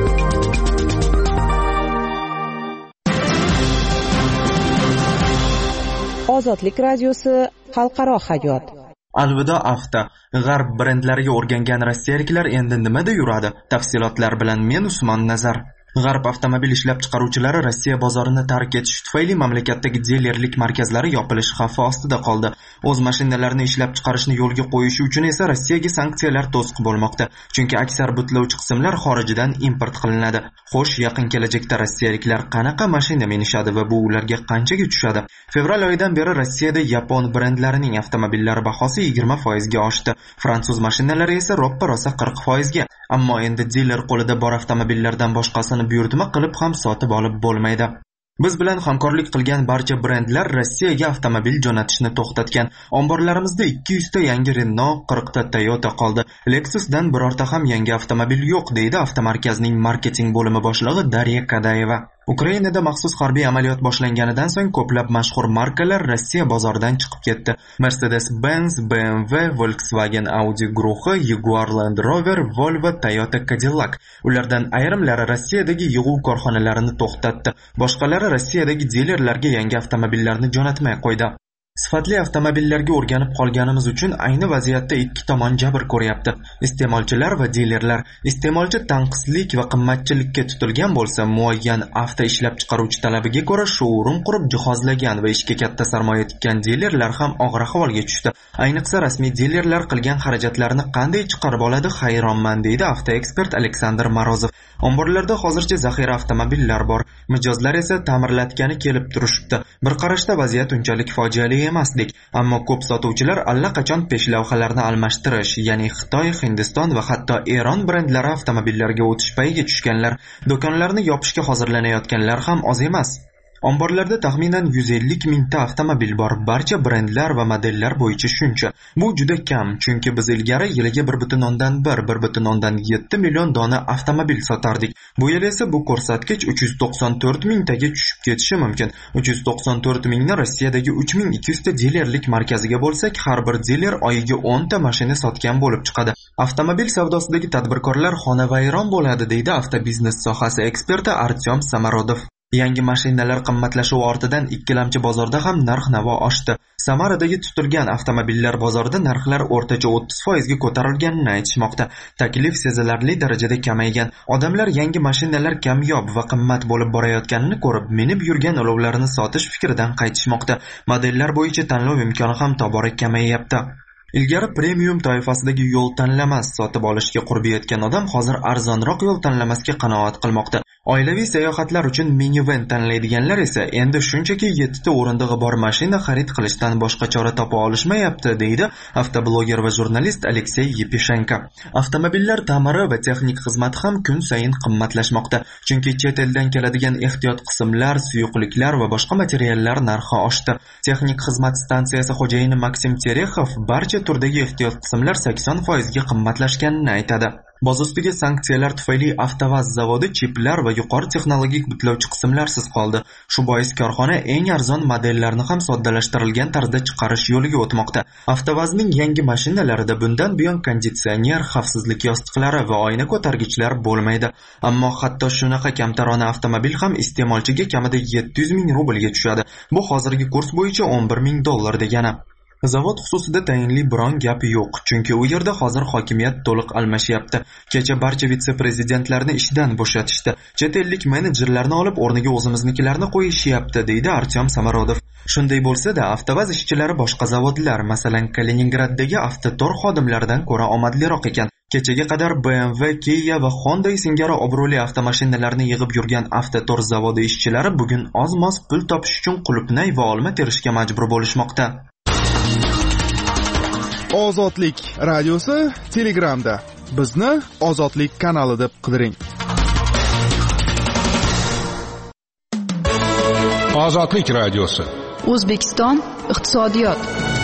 S4: Ozodlik radiosi xalqaro hayot.
S1: Alvido Avto. G'arb brendlariga o'rgangan rossiyaliklar endi nimada yuradi? Tafsilotlar bilan men Usmon Nazar. G'arb avtomobil ishlab chiqaruvchilari Rossiya bozorini tark etish tufayli mamlakatdagi dilerlik markazlari yopilish xavfi ostida qoldi. O'z mashinalarini ishlab chiqarishni yo'lga qo'yishi uchun esa Rossiyaga sanksiyalar to'siq bo'lmoqda. Chunki aksar butlovchi qismlar xorijdan import qilinadi. Xo'sh, yaqin kelajakda rossiyaliklar qanaqa mashina minishadi va bu ularga qanchaga tushadi? Fevral oyidan beri Rossiyada yapon brendlarining avtomobillari bahosi yigirma foiz ga oshdi. Fransuz mashinalari esa roppa-rosa qirq foiz ga. Ammo endi diler qo'lida bor avtomobillardan boshqasini buyurtma qilib ham sotib olib bo'lmaydi. Biz bilan hamkorlik qilgan barcha brendlar Rossiyaga avtomobil jo'natishni to'xtatgan. Omborlarimizda ikki yuz ta yangi Renault, qirq ta Toyota qoldi. Lexusdan birorta ham yangi avtomobil yo'q, deydi avtomarkazning marketing bo'limi boshlig'i Darya Kadayeva. Ukrainada maxsus harbiy amaliyot boshlanganidan so'ng ko'plab mashhur markalar Rossiya bozoridan chiqib ketdi. Mercedes-Benz, B M W, Volkswagen, Audi guruhi, Jaguar Land Rover, Volvo, Toyota, Cadillac. Ulardan ayrimlari Rossiyadagi yig'uv korxonalarini to'xtatdi. Boshqalari Rossiyadagi dilerlarga yangi avtomobillarni jo'natmay qo'ydi. Sifatli avtomobillarga o'rganib qolganimiz uchun ayni vaziyatda ikki tomon jabr ko'ryapti. Iste'molchilar va dilerlar. Iste'molchi tanqislik va qimmatchilikka tutilgan bo'lsa, muayyan avto ishlab chiqaruvchi talabiga ko'ra shourum qurib jihozlagan va ishga katta sarmoya tikkan dilerlar ham og'ir ahvolga tushdi. Ayniqsa rasmiy dilerlar qilgan xarajatlarni qanday chiqarib oladi, hayronman, deydi avtoekspert Aleksandr Morozov. Omborlarda hozircha zaxira avtomobillar bor. Mijozlar esa ta'mirlatgani kelib turishibdi. Bir qarashda vaziyat unchalik fojiali emasdik, ammo ko'p sotuvchilar allaqachon peshlavhalarni almashtirish, ya'ni Xitoy, Hindiston va hatto Eron brendlari avtomobillarga o'tish payiga tushganlar. Do'konlarni yopishga hozirlanayotganlar ham oz emas. Omborlarda taxminan yuz ellik mingta avtomobil bor. Barcha brendlar va modellar bo'yicha shuncha. Bu juda kam, chunki biz ilgari yiliga bir butun o'ndan bir, bir butun o'ndan yetti million dona avtomobil sotardik. Bu yil esa bu ko'rsatkich uch yuz to'qson to'rt mingtaga tushib ketishi mumkin. uch yuz to'qson to'rt mingni Rossiyadagi uch ming ikki yuz ta dilerlik markaziga bo'lsak, har bir diler oyiga o'n ta mashina sotgan bo'lib chiqadi. Avtomobil savdosidagi tadbirkorlar xonavayron bo'ladi, deydi avtobiznes sohasi eksperti Artyom Samarodov. Yangi mashinalar qimmatlashuvi ortidan ikkilamchi bozorda ham narx-navo oshdi. Samaradagi tutilgan avtomobillar bozorida narxlar o'rtacha o'ttiz foiz ga ko'tarilganini aytishmoqda. Taklif sezilarli darajada kamaygan. Odamlar yangi mashinalar kamyob va qimmat bo'lib borayotganini ko'rib, minib yurgan olovlarini sotish fikridan qaytishmoqda. Modellar bo'yicha tanlov imkoni ham tobora kamayyapti. Ilgari premium toifasidagi yo'l tanlamas sotib olishga qurbi yetgan odam hozir arzonroq yo'l tanlamasga qanoat qilmoqda. Oilaviy sayohatlar uchun minivan tanlaydiganlar esa endi shunchaki yettita o'rindig'i bor mashina xarid qilishdan boshqa chora topa olishmayapti, deydi avtobloger va jurnalist Aleksey Yepishenko. Avtomobillar ta'miri va texnik xizmati ham kun sayin qimmatlashmoqda, chunki chet eldan keladigan ehtiyot qismlar, suyuqliklar va boshqa materiallar narxi oshdi. Texnik xizmat stansiyasi xo'jayini Maksim Terexov barcha turdagi ehtiyot qismlar sakson foiz ga qimmatlashganini aytadi. Boz ustiga sanksiyalar tufayli Avtovaz zavodi chiplar va yuqori texnologik butlovchi qismlarsiz qoldi. Shu bois korxona eng arzon modellarni ham soddalashtirilgan tarzda chiqarish yo'liga o'tmoqda. Avtovazning yangi mashinalarida bundan buyon konditsioner, xavfsizlik yostiqlari va oyna ko'targichlar bo'lmaydi. Ammo hatto shunaqa kamtarona avtomobil ham iste'molchiga kamida yetti yuz ming rublga tushadi. Bu hozirgi kurs bo'yicha o'n bir ming dollar degani. Zavod xususida tayinli biron gap yo'q, chunki u yerda hozir hokimiyat to'liq almashyapti. Kecha barcha vitse-prezidentlarni ishdan bo'shatishdi. Chet ellik menejerlarni olib o'rniga o'zimiznikilarni qo'yishyapti, deydi Artyom Samarodov. Shunday bo'lsa-da, Avtovaz ishchilari boshqa zavodlar, masalan, Kaliningraddagi Avtotor xodimlaridan ko'ra omadliroq ekan. Kechaga qadar B M W, Kia va Honda singari obro'li avtomashinalarni yig'ib yurgan Avtotor zavodi ishchilari bugun oz-moz pul topish uchun qulupnay va olma terishga majbur bo'lishmoqda.
S5: Ozodlik radiosi Telegramda. Bizni Ozodlik kanali deb qidiring.
S2: Ozodlik radiosi.
S3: O'zbekiston iqtisodiyot.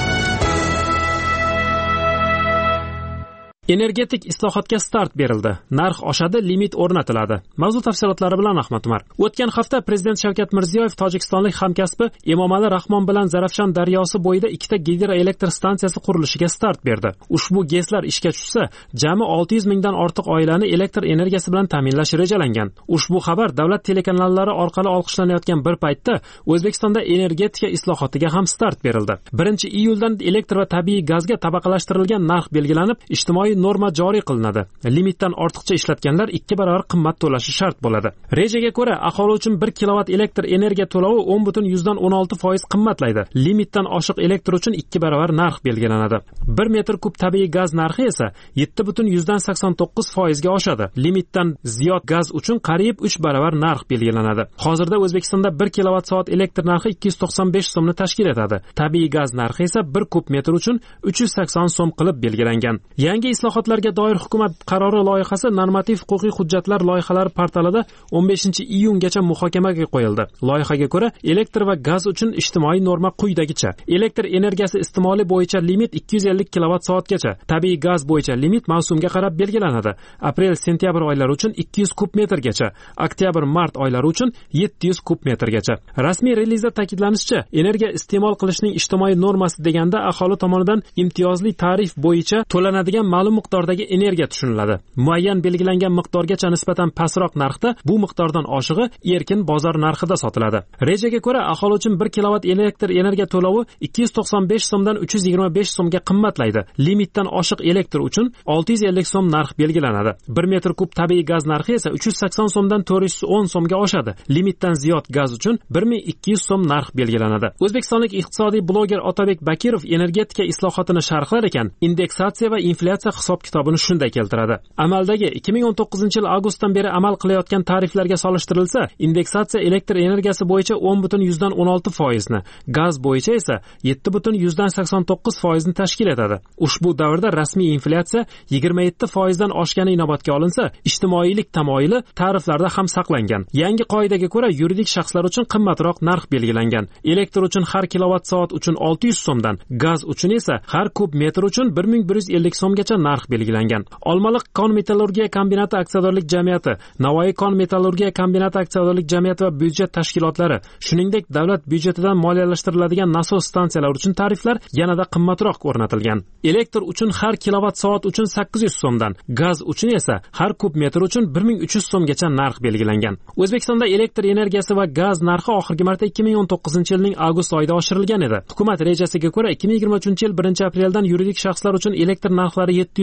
S11: Energetik islohotga start berildi. Narx oshadi, limit o'rnatiladi. Mavzu tafsilotlari bilan Ahmad Umar. O'tgan hafta Prezident Shavkat Mirziyoyev tojikistonlik hamkasbi Emomali Rahmon bilan Zarafshon daryosi bo'yida ikkita gidroelektr stansiyasi qurilishiga start berdi. Ushbu GESlar ishga tushsa, jami olti yuz mingdan ortiq oilani elektr energiyasi bilan ta'minlash rejalangan. Ushbu xabar davlat telekanallari orqali olqishlanayotgan bir paytda O'zbekistonda energetika islohotiga ham start berildi. birinchi iyuldan elektr va tabiiy gazga tabaqalashtirilgan narx belgilanib, ijtimoiy norma joriy qilinadi. Limitdan ortiqcha ishlatganlar ikki barobar qimmat to'lashi shart bo'ladi. Rejaga ko'ra, aholi uchun bir kilovat elektr energiya to'lovi o'n butun yuzdan o'n olti foiz qimmatlaydi. Limitdan oshiq elektr uchun ikki barobar narx belgilanadi. bir metr kub tabiiy gaz narxi esa yetti butun yuzdan sakson to'qqiz foiz ga oshadi. Limitdan ziyod gaz uchun qariyb uch barobar narx belgilanadi. Hozirda O'zbekistonda bir kilovat soat elektr narxi ikki yuz to'qson besh so'mni tashkil etadi. Tabiiy gaz narxi esa bir kub metr uchun uch yuz sakson so'm qilib belgilangan. Yangi islohotlarga doir hukumat qarori loyihasi normativ-huquqiy hujjatlar loyihalari portalida o'n beshinchi iyungacha muhokamaga qo'yildi. Loyihaga ko'ra, elektr va gaz uchun ijtimoiy norma quyidagicha: elektr energiyasi iste'moli bo'yicha limit ikki yuz ellik kilovat soatgacha, tabiiy gaz bo'yicha limit mavsumga qarab belgilanadi. Aprel-sentyabr oylari uchun ikki yuz kub metrgacha, oktyabr-mart oylari uchun yetti yuz kub metrgacha. Rasmiy relizda ta'kidlanishicha, energiya iste'mol qilishning ijtimoiy normasi deganda aholi tomonidan imtiyozli tarif bo'yicha to'lanadigan ma'lum miqdordagi energiya tushuniladi. Muayyan belgilangan miqdorgacha nisbatan pastroq narxda bu miqdordan oshig'i erkin bozor narxida sotiladi. Rejaga ko'ra, aholi uchun bir kilovat elektr energiya to'lovi ikki yuz to'qson besh so'mdan uch yuz yigirma besh so'mga qimmatlaydi. Limitdan oshiq elektr uchun olti yuz ellik so'm narx belgilanadi. bir metr kub tabiiy gaz narxi esa uch yuz sakson so'mdan to'rt yuz o'n so'mga oshadi. Limitdan ziyod gaz uchun bir ming ikki yuz so'm narx belgilanadi. O'zbekistonlik iqtisodiy bloger Otabek Bakirov energetika islohotini sharhlar ekan, indeksatsiya va inflyatsiya hisob-kitobini shunday keltiradi. Amaldagi ikki ming o'n to'qqizinchi yil avgustdan beri amal qilayotgan tariflarga solishtirilsa, indeksatsiya elektr energiyasi bo'yicha o'n butun yuzdan o'n olti foizni, gaz bo'yicha esa yetti butun yuzdan sakson to'qqiz foizni tashkil etadi. Ushbu davrda rasmiy inflyatsiya yigirma yetti foizdan oshgani inobatga olinsa, ijtimoiylik tamoyili tariflarda ham saqlangan. Yangi qoidaga ko'ra, yuridik shaxslar uchun qimmatroq narx belgilangan. Elektr uchun har kilovat soat uchun olti yuz so'mdan, gaz uchun esa har kub metr uchun bir ming bir yuz ellik so'mgacha narx belgilangan. Olmaliq kon metallurgiya kombinati aksiyadorlik jamiyati, Navoiy kon metallurgiya kombinati aksiyadorlik jamiyati va byudjet tashkilotlari, shuningdek davlat byudjetidan moliyalashtiriladigan nasos stansiyalari uchun tariflar yanada qimmatroq o'rnatilgan. Elektr uchun har kilovat soat uchun sakkiz yuz so'mdan, gaz uchun esa har kub metr uchun bir ming uch yuz so'mgacha narx belgilangan. O'zbekistonda elektr energiyasi va gaz narxi oxirgi marta ikki ming o'n to'qqizinchi yilning avgust oyida oshirilgan edi. Hukumat rejasiga ko'ra ikki ming yigirma uchinchi yil birinchi apreldan yuridik shaxslar uchun elektr narxlari yetti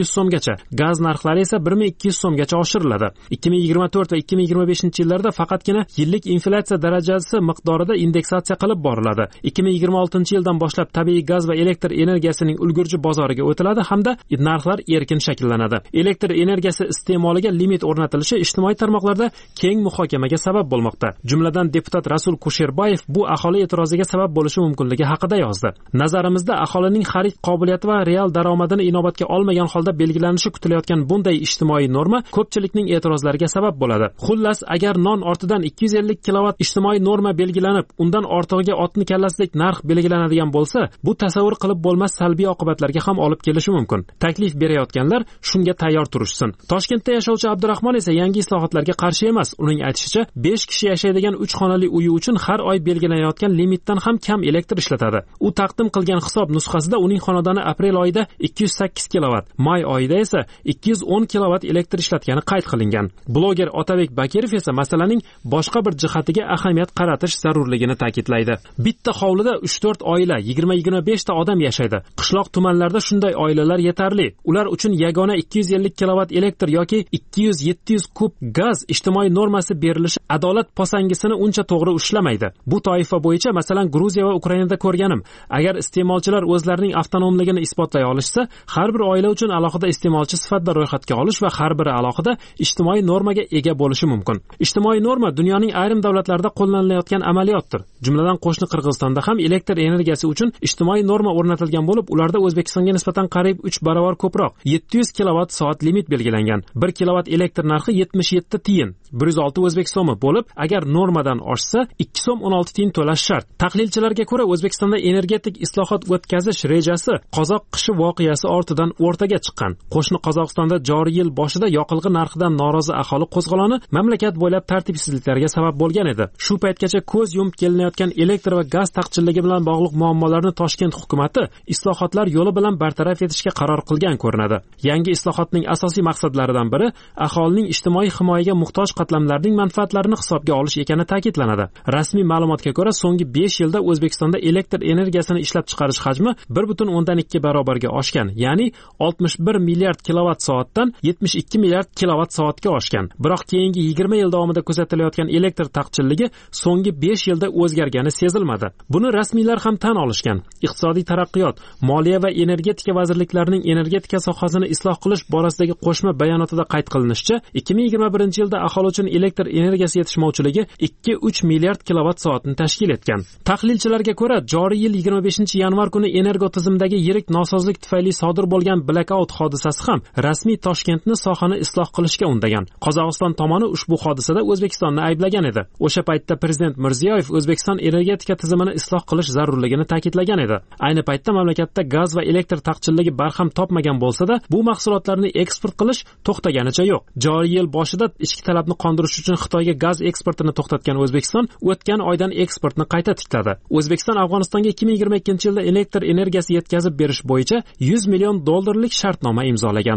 S11: yuz so'mgacha, gaz narxlari esa bir ming ikki yuz so'mgacha oshiriladi. ikki ming yigirma to'rt va ikki ming yigirma beshinchi yillarda faqatgina yillik inflyatsiya darajasi miqdorida indeksatsiya qilib boriladi. ikki ming yigirma oltinchi yildan boshlab tabiiy gaz va elektr energiyasining ulgurji bozoriga o'tiladi hamda narxlar erkin shakllanadi. Elektr energiyasi iste'moliga limit o'rnatilishi ijtimoiy tarmoqlarda keng muhokamaga sabab bo'lmoqda. Jumladan deputat Rasul Kusherbayev bu aholi e'tiroziga sabab bo'lishi mumkinligi haqida yozdi. Nazarimizda aholining xarid qobiliyati va real daromadini inobatga olmagan holda belgilanishi kutilayotgan bunday ijtimoiy norma ko'pchilikning e'tirozlariga sabab bo'ladi. Xullas, agar non ortidan ikki yuz ellik kilovat ijtimoiy norma belgilanib, undan ortig'iga otni kallaslik narx belgilanadigan bo'lsa, bu tasavvur qilib bo'lmas salbiy oqibatlarga ham olib kelishi mumkin. Taklif berayotganlar shunga tayyor turishsin. Toshkentda yashovchi Abdurahmon esa yangi islohotlarga qarshi emas. Uning aytishicha, besh kishi yashaydigan uch xonali uyi uchun har oy belgilanayotgan limitdan ham kam elektr ishlatadi. U taqdim qilgan hisob nusxasida uning xonadoni aprel oyida ikki yuz sakkiz kilovat, may oyida esa ikki yuz o'n kilovat elektr ishlatgani qayd qilingan. Bloger Otabek Bakirov esa masalaning boshqa bir jihatiga ahamiyat qaratish zarurligini ta'kidlaydi. Bitta hovlida uch to'rt oila, yigirma yigirma besh ta odam yashaydi. Qishloq tumanlarda shunday oilalar yetarli. Ular uchun yagona ikki yuz ellik kilovat elektr yoki ikki yuz yetti yuz kub gaz ijtimoiy normasi berilishi adolat posangisini uncha to'g'ri ushlamaydi. Bu toifa bo'yicha masalan Gruziya va Ukrainada ko'rganim. Agar iste'molchilar o'zlarining avtonomligini isbotlay olishsa, har bir oila uchun alohida iste'molchi sifatida ro'yxatga olish va har biri alohida ijtimoiy normaga ega bo'lishi mumkin. Ijtimoiy norma dunyoning ayrim davlatlarida qo'llanilayotgan amaliyotdir. Jumladan qo'shni Qirg'izistonda ham elektr energiyasi uchun ijtimoiy norma o'rnatilgan bo'lib, ularda O'zbekistonga nisbatan qariyb uch barobar ko'proq yetti yuz kilovat soat limit belgilangan. bir kilovat elektr narxi yetmish yetti tiyin, bir yuz olti o'zbek so'mi bo'lib, agar normadan oshsa ikki so'm o'n olti tiyin to'lash shart. Tahlilchilarga ko'ra, O'zbekistonda energetik islohot o'tkazish rejasi qozoq qishi voqeasi ortidan o'rtaga chiqqan. Qo'shni Qozog'istonda joriy yil boshida yoqilg'i narxidan norozi aholi qo'zg'oloni mamlakat bo'ylab tartibsizliklarga sabab bo'lgan edi. Shu paytgacha ko'z yumib kelinayotgan elektr va gaz taqchilligi bilan bog'liq muammolarni Toshkent hukumatı islohotlar yo'li bilan bartaraf etishga qaror qilgan ko'rinadi. Yangi islohotning asosiy maqsadlaridan biri aholining ijtimoiy himoyaga muhtoj qatlamlarning manfaatlarini hisobga olish ekani ta'kidlanadi. Rasmiy ma'lumotga ko'ra, so'nggi besh yilda O'zbekistonda elektr energiyasini ishlab chiqarish hajmi bir butun o'ndan ikki barobarga oshgan, ya'ni oltmish bir milliard kilovat soatdan yetmish ikki milliard kilovat soatga oshgan. Biroq keyingi yigirma yil davomida kuzatilayotgan elektr taqchilligi so'nggi besh yilda o'zgargani sezilmadi. Buni rasmiylar ham tan olishgan. Iqtisodiy taraqqiyot, moliya va energetika vazirliklarining energetika sohasini isloh qilish borasidagi qo'shma bayonotida qayd qilinishicha, ikki ming yigirma birinchi yilda aholi uchun elektr energiyasi yetishmovchiligi ikki uch milliard kilovat soatni tashkil etgan. Tahlilchilarga ko'ra, joriy yil yigirma beshinchi yanvar kuni energo tizimdagi yirik nosozlik tufayli sodir bo'lgan blackout hodisasi ham rasmiy Toshkentni sohani isloh qilishga undagan. Qozog'iston tomoni ushbu hodisada O'zbekistonni ayblagan edi. O'sha paytda prezident Mirziyoyev O'zbekiston energetika tizimini isloh qilish zarurligini ta'kidlagan edi. Ayni paytda mamlakatda gaz va elektr taqchilligi barham topmagan bo'lsa-da, bu mahsulotlarni eksport qilish to'xtaganicha yo'q. Joriy yil boshida ichki talabni qondirish uchun Xitoyga gaz eksportini to'xtatgan O'zbekiston o'tgan oydan eksportni qayta tikladi. O'zbekiston Afg'onistonga ikki ming yigirma ikkinchi yilda elektr energiyasi yetkazib berish bo'yicha yuz million dollarlik shartnoma imzolagan.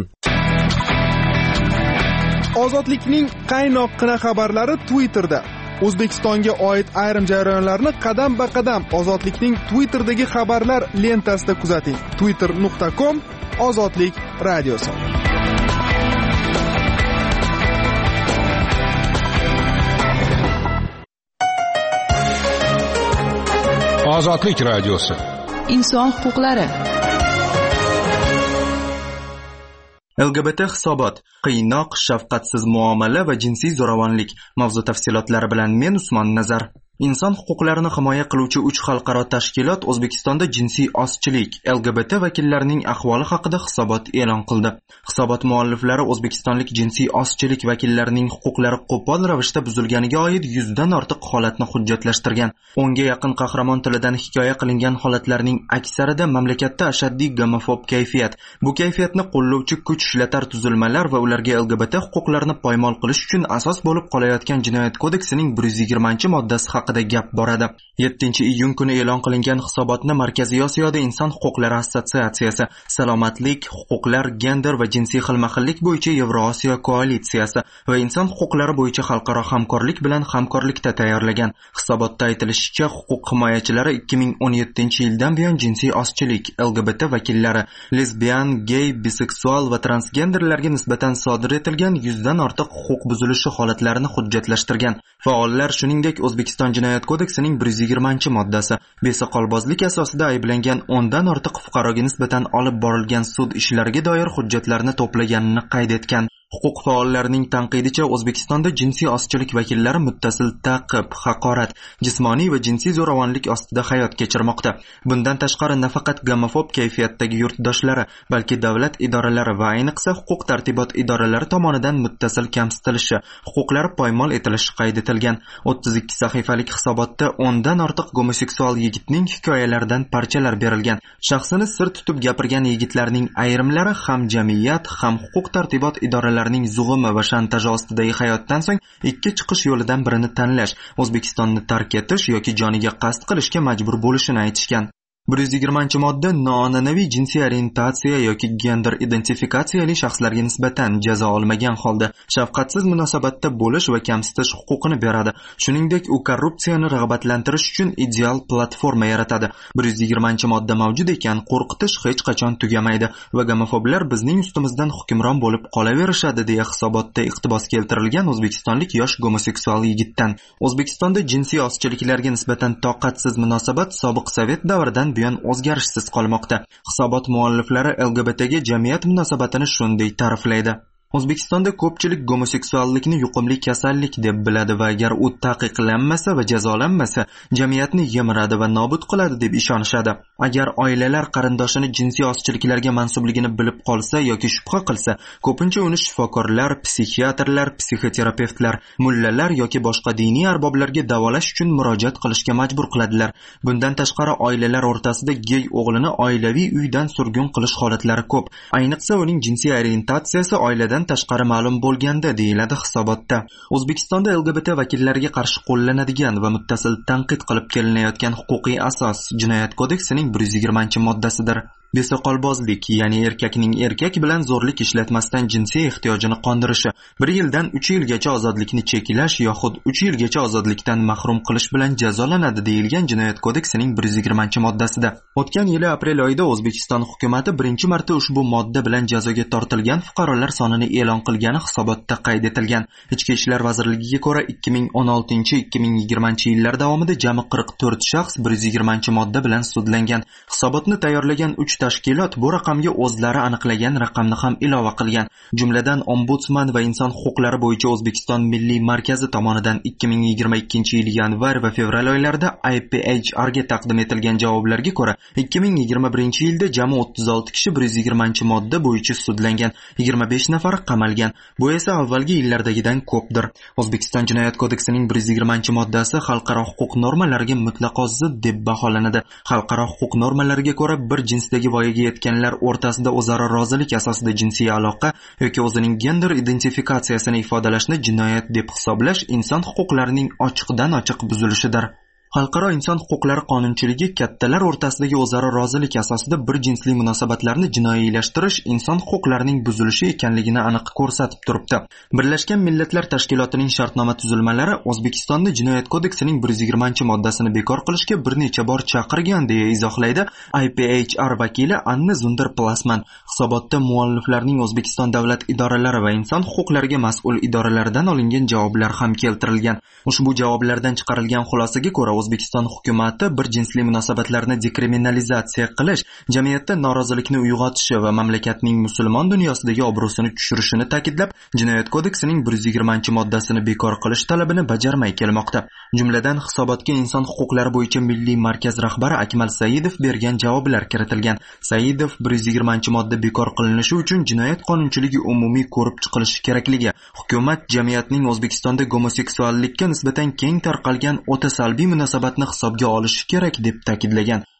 S5: Ozodlikning qaynoq-qina xabarlari Twitterda. O'zbekistonga oid ayrim jarayonlarni qadam-ba-qadam Ozodlikning Twitterdagi xabarlar lentasida kuzating. twitter nuqta com Ozodlik radiosi.
S2: Ozodlik radiosi.
S3: Inson huquqlari.
S1: L G B T hisobot, qiynoq, shafqatsiz muomala va jinsiy zo'ravonlik mavzu tafsilotlari bilan men Usmon Nazar. Inson huquqlarini himoya qiluvchi uch xalqaro tashkilot O'zbekistonda jinsiy ozchilik, L G B T vakillarining ahvoli haqida hisobot e'lon qildi. Hisobot mualliflari O'zbekistonlik jinsiy ozchilik vakillarining huquqlari qo'pol ravishda buzilganiga oid yuzdan ortiq holatni hujjatlashtirgan. O'nga yaqin qahramon tilidan hikoya qilingan holatlarning aksarida mamlakatda ashaddiy gomofob kayfiyat, bu kayfiyatni qo'llovchi kuch ishlatar tuzilmalar va ularga L G B T huquqlarini poymol qilish uchun asos bo'lib qolayotgan Jinoyat kodeksining bir yuz yigirmanchi moddasi haqida haqida gap boradi. yettinchi iyun kuni e'lon qilingan hisobotni Markaziy Osiyoda inson huquqlari assotsiatsiyasi, salomatlik, huquqlar, gender va jinsiy xilma-xillik bo'yicha Yevrosiyo koalitsiyasi va inson huquqlari bo'yicha xalqaro hamkorlik bilan hamkorlikda tayyorlagan. Hisobotda aytilishicha, huquq himoyachilari ikki ming o'n yettinchi yildan buyon jinsiy ozchilik, L G B T vakillari, lesbian, gay, biseksual va transgenderlarga nisbatan sodir etilgan yuzdan ortiq huquq buzilishi holatlarini hujjatlashtirgan. Faollar shuningdek O'zbekiston Jinoyat kodeksining bir yuz yigirmanchi moddasi besoqolbozlik asosida ayblangan o'ndan ortiq fuqaroga nisbatan olib borilgan sud ishlariga doir hujjatlarni to'plaganini qayd etgan. Huquq faollarining tanqidicha, O'zbekistonda jinsiy ozchilik vakillari muttasil ta'qib, haqorat, jismoniy va jinsiy zo'ravonlik ostida hayot kechirmoqda. Bundan tashqari nafaqat gomofob kayfiyatdagi yurtdoshlari, balki davlat idoralari va ayniqsa huquq tartibot idoralari tomonidan muttasil kamsitilishi, huquqlari poymol etilishi qayd etilgan. o'ttiz ikki sahifalik hisobotda o'ndan ortiq gomoseksual yigitning hikoyalaridan parchalar berilgan. Shaxsini sir tutib gapirgan yigitlarning ayrimlari ham jamiyat, ham huquq tartibot idoralari zug'umi va shantaji ostidagi hayotdan so'ng ikki chiqish yo'lidan birini tanlash, O'zbekistonni tark etish yoki joniga qasd qilishga majbur bo'lishini aytishgan. bir yuz yigirmanchi modda noan'anaviy jinsiy orientatsiya yoki gender identifikatsiyali shaxslarga nisbatan jazo olmagan holda shafqatsiz munosabatda bo'lish va kamsitish huquqini beradi. Shuningdek, u korrupsiyani rag'batlantirish uchun ideal platforma yaratadi. bir yuz yigirmanchi modda mavjud ekan, qo'rqitish hech qachon tugamaydi va gomofoblar bizning ustimizdan hukmron bo'lib qolaverishadi deya hisobotda iqtibos keltirilgan o'zbekistonlik yosh gomoseksual yigitdan. O'zbekistonda jinsiy ozchiliklarga nisbatan toqatsiz munosabat sobiq Sovet davridan buyon o'zgarishsiz qolmoqda. Hisobot mualliflari L G B T ga jamiyat munosabatini shunday ta'riflaydi. O'zbekistonda ko'pchilik gomoseksuallikni yuqumli kasallik deb biladi va agar u taqiqlanmasa va jazolanmasa, jamiyatni yemiradi va nobud qiladi deb ishonishadi. Agar oilalar qarindoshini jinsiy ozchiliklarga mansubligini bilib qolsa yoki shubha qilsa, ko'pincha uni shifokorlar, psixiatrlar, psixoterapevtlar, mullalar yoki boshqa diniy arboblarga davolash uchun murojaat qilishga majbur qiladilar. Bundan tashqari, oilalar o'rtasida gey o'g'lini oilaviy uydan surgun qilish holatlari ko'p. Ayniqsa uning jinsiy orientatsiyasi oiladan tashqari ma'lum bo'lganda, deyiladi hisobotda. O'zbekistonda L G B T vakillariga qarshi qo'llanadigan va muttasil tanqid qilib kelinayotgan huquqiy asos Jinoyat kodeksining bir yuz yigirmanchi moddasidir. Besoqolbozlik, ya'ni erkakning erkak bilan zo'rlik ishlatmasdan jinsiy ehtiyojini qondirishi, bir yildan uch yilgacha ozodlikni cheklash yoxud uch yilgacha ozodlikdan mahrum qilish bilan jazolanadi deyilgan Jinoyat kodeksining bir yuz yigirmanchi moddasida. O'tgan yili aprel oyida O'zbekiston hukumatı birinchi marta ushbu modda bilan jazoga tortilgan fuqarolar sonini e'lon qilgani hisobotda qayd etilgan. Ichki ishlar vazirligiga ko'ra ikki ming o'n oltinchi ikki ming yigirmanchi yillar davomida jami qirq to'rt shaxs bir yuz yigirmanchi modda bilan sudlangan. Hisobotni tayyorlagan uch tashkilot bu raqamga o'zlari aniqlagan raqamni ham ilova qilgan. Jumladan, Ombudsman va inson huquqlari bo'yicha O'zbekiston Milliy markazi tomonidan ikki ming yigirma ikkinchi yil yanvar va fevral oylarida I P H R ga taqdim etilgan javoblarga ko'ra, ikki ming yigirma birinchi yilda jami o'ttiz olti kishi bir yuz yigirmanchi modda bo'yicha sudlangan, yigirma besh nafari qamalgan. Bu esa avvalgi yillardagidan ko'pdir. O'zbekiston Jinoyat kodeksining bir yuz yigirmanchi moddasi xalqaro huquq normalariga mutlaqo zid deb baholanadi. Xalqaro huquq normalariga ko'ra, bir jinsdagi voyaga yetganlar o'rtasida o'zaro rozilik asosida jinsiy aloqa yoki o'zining gender identifikatsiyasini ifodalashni jinoyat deb hisoblash inson huquqlarining ochiqdan ochiq buzilishidir. Xalqaro inson huquqlari qonunchiligi kattalar o'rtasidagi o'zaro rozilik asosida bir jinsli munosabatlarni jinoiylashtirish inson huquqlarining buzilishi ekanligini aniq ko'rsatib turibdi. Birlashgan Millatlar Tashkilotining shartnoma tuzilmalari O'zbekistonda Jinoyat kodeksining bir yuz yigirmanchi moddasini bekor qilishga bir necha bor chaqirgan deya izohlaydi I P H R vakili Anna Zunder-Plasman. Hisobotda mualliflarning O'zbekiston davlat idoralari va inson huquqlariga mas'ul idoralaridan olingan javoblar ham keltirilgan. Ushbu javoblardan chiqarilgan xulosaga ko'ra, O'zbekiston hukumati bir jinsli munosabatlarni dekriminalizatsiya qilish, jamiyatda norozilikni uyg'otishi va mamlakatning musulmon dunyosidagi obro'sini tushirishini ta'kidlab, Jinoyat kodeksining bir yuz yigirmanchi moddasini bekor qilish talabini bajarmay kelmoqda. Jumladan, hisobotga inson huquqlari bo'yicha Milliy markaz rahbari Akmal Saidov bergan javoblar kiritilgan. Saidov bir yuz yigirmanchi modda bekor qilinishi uchun jinoyat qonunchiligi umumiy ko'rib chiqilishi kerakligi, hukumat jamiyatning O'zbekistonda gomoseksuallikka nisbatan keng tarqalgan o'ta salbiy munosabatni hisobga olishi kerak deb ta'kidlagan.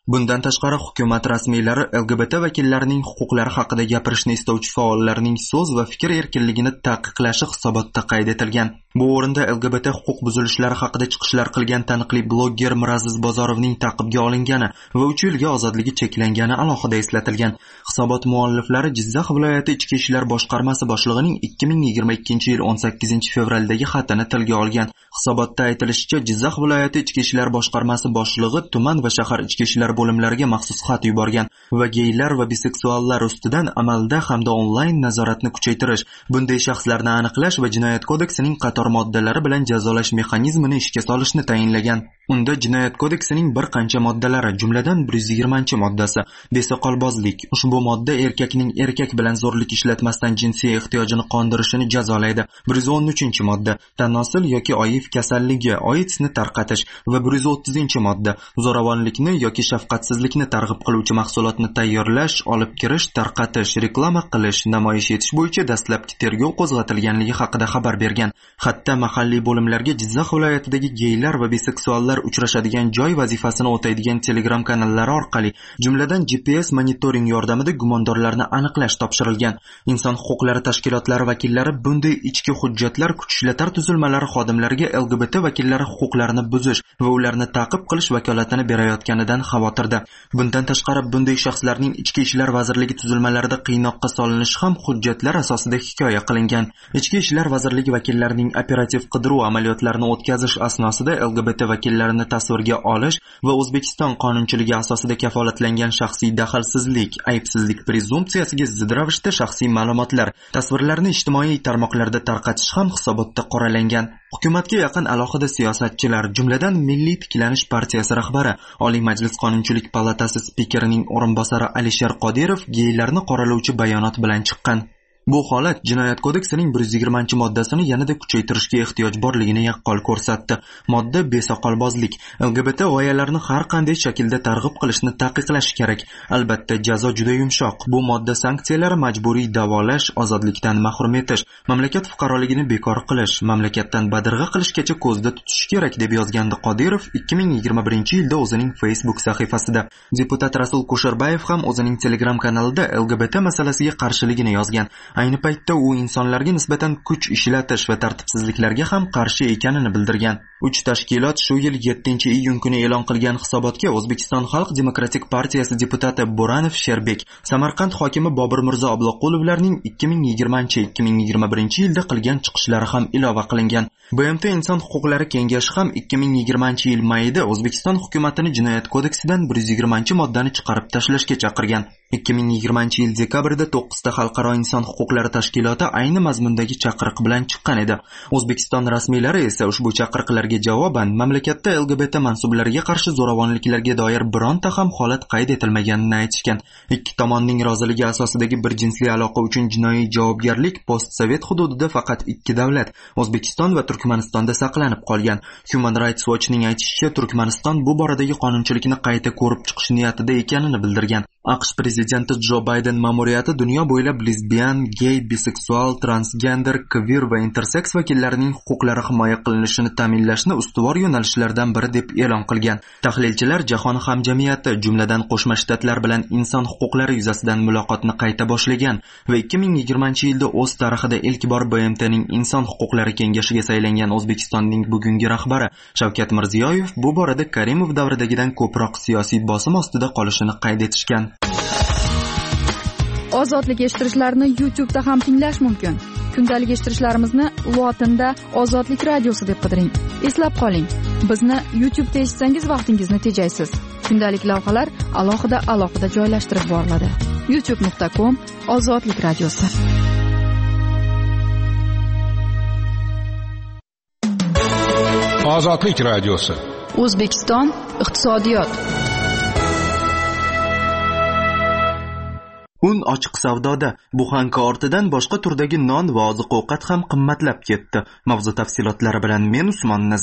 S1: Bundan tashqari hukumat rasmiylari L G B T vakillarining huquqlari haqida gapirishni istovchi faollarning so'z va fikr erkinligini taqiqlashi hisobotda qayd etilgan. Bu o'rinda L G B T huquq buzilishlari haqida chiqishlar qilgan taniqli blogger Miraziz Bozorovning ta'qibga olingani va uch yilga ozodligi cheklangani alohida eslatilgan. Hisobot mualliflari Jizzax viloyati ichki ishlar boshqarmasi boshlig'ining ikki ming yigirma ikkinchi yil o'n sakkizinchi fevraldagi xatini tilga olgan. Hisobotda aytilishicha, Jizzax viloyati ichki ishlar boshqarmasi boshlig'i tuman va shahar ichki ishlar bo'limlariga maxsus xat yuborgan va geylar va biseksuallar ustidan amalda hamda onlayn nazoratni kuchaytirish, bunday shaxslarni aniqlash va jinoyat kodeksining qator moddalari bilan jazolash mexanizmini ishga solishni tayinlagan. Unda jinoyat kodeksining bir qancha moddalari, jumladan bir yuz yigirmanchi moddasi besoqolbozlik. Ushbu modda erkakning erkak bilan zo'rlik ishlatmasdan jinsiy ehtiyojini qondirishini jazolaydi. bir yuz o'n uchinchi modda tanosil yoki oif kasalligi, AIDSni tarqatish va bir yuz o'ttizinchi modda zo'ravonlikni yoki shafqatsizlikni targ'ib qiluvchi mahsulotni tayyorlash, olib kirish, tarqatish, reklama qilish, namoyish etish bo'yicha dastlabki tergov qo'zg'atilganligi haqida xabar bergan. Hatto mahalliy bo'limlarga Jizzax viloyatidagi geylar va biseksuallar uchrashadigan joy vazifasini o'taydigan Telegram kanallari orqali, jumladan G P S monitoring yordamida gumondorlarni aniqlash topshirilgan. Inson huquqlari tashkilotlari vakillari bunday ichki hujjatlar kuch ishlatar tuzilmalari xodimlariga L G B T vakillari huquqlarini buzish va ularni ta'qib qilish vakolatini berayotganidan xavotirda. Bundan tashqari, bunday shaxslarning ichki ishlar vazirligi tuzilmalarida qiynoqqa solinishi ham hujjatlar asosida hikoya qilingan. Ichki ishlar vazirligi vakillarining operativ qidiruv amaliyotlarini o'tkazish asnosida L G B T vakillarini tasvirga olish va O'zbekiston qonunchiligi asosida kafolatlangan shaxsiy daxlsizlik, aybsizlik prezumpsiyasiga zid ravishda shaxsiy ma'lumotlar, tasvirlarni ijtimoiy tarmoqlarda tarqatish ham hisobotda qoralangan. Hukumatga yaqin alohida siyosatchilar, jumladan Milliy tiklanish partiyasi rahbari, Oliy Majlis Qonunchilik palatasi spikerining o'rinbosari Alisher Qodirov geylarni qoralovchi bayonot bilan chiqqan. Bu holat jinoyat kodeksining bir yuz yigirmanchi moddasini yanada kuchaytirishga ehtiyoj borligini yaqqol ko'rsatdi. Modda besoqolbozlik, L G B T g'oyalarini har qanday shaklda targ'ib qilishni taqiqlash kerak. Albatta, jazo juda yumshoq. Bu modda sanksiyalari majburiy davolash, ozodlikdan mahrum etish, mamlakat fuqaroligini bekor qilish, mamlakatdan badirg'a qilishgacha ko'zda tutish kerak deb yozgandi Qodirov ikki ming yigirma birinchi yilda o'zining Facebook sahifasida. Deputat Rasul Kusherbayev ham o'zining Telegram kanalida L G B T masalasiga qarshiligini yozgan. Ayni paytda u insonlarga nisbatan kuch ishlatish va tartibsizliklarga ham qarshi ekanini bildirgan. Uch tashkilot shu yil yettinchi iyun kuni e'lon qilgan hisobotga O'zbekiston Xalq demokratik partiyasi deputati Bo'ranov Sherbek, Samarqand hokimi Bobur Mirzo Obloqulovlarning ikki ming yigirmanchi ikki ming yigirma birinchi yilda qilgan chiqishlari ham ilova qilingan. B M T Inson huquqlari kengashi ham ikki ming yigirmanchi yil mayida O'zbekiston hukumatini jinoyat kodeksidan bir yuz yigirmanchi moddani chiqarib tashlashga chaqirgan. ikki ming yigirmanchi yil dekabrda to'qqizta xalqaro inson huquqlari tashkiloti ayni mazmundagi chaqiriq bilan chiqqan edi. O'zbekiston rasmiylari esa ushbu chaqiriqlarga javoban mamlakatda L G B T mansublariga qarshi zo'ravonliklarga doir bironta ham holat qayd etilmaganini aytishgan. Ikki tomonning roziligi asosidagi bir jinsli aloqa uchun jinoiy javobgarlik postsovet hududida faqat ikki davlat, O'zbekiston va Turkmanistonda saqlanib qolgan. Human Rights Watch'ning aytishicha, Turkmaniston bu boradagi qonunchilikni qayta ko'rib chiqish niyatida ekanini bildirgan. AQSh prezidenti Jo Bayden ma'muriyati dunyo bo'ylab lesbian, gay, biseksual, transgender, queer va interseks vakillarining huquqlari himoya qilinishini ta'minlashni ustuvor yo'nalishlardan biri deb e'lon qilgan. Tahlilchilar jahon hamjamiyati, jumladan Qo'shma Shtatlar bilan inson huquqlari yuzasidan muloqotni qayta boshlagan va ikki ming yigirmanchi yilda o'z tarixida ilk bor B M T'ning inson huquqlari kengashiga saylangan O'zbekistonning bugungi rahbari Shavkat Mirziyoyev bu borada Karimov davridagidan ko'proq siyosiy bosim ostida qolishini qayd etishgan.
S3: Ozodlik eshittirishlarni YouTube'da ham tinglash mumkin. Kundalik eshittirishlarimizni lotinda Ozodlik radiosi deb qidiring. Eslab qoling, bizni YouTube'da eshitsangiz vaqtingizni tejaysiz. Kundalik lavhalar alohida alohida joylashtirib boriladi. youtube nuqta com Ozodlik radiosi.
S2: Ozodlik radiosi.
S3: O'zbekiston iqtisodiyot.
S1: Un ochiq savdoda buxanka ortidan boshqa turdagi non va oziq-ovqat ham qimmatlab ketdi. Mavzu tafsilotlari bilan men Usmon Nazar.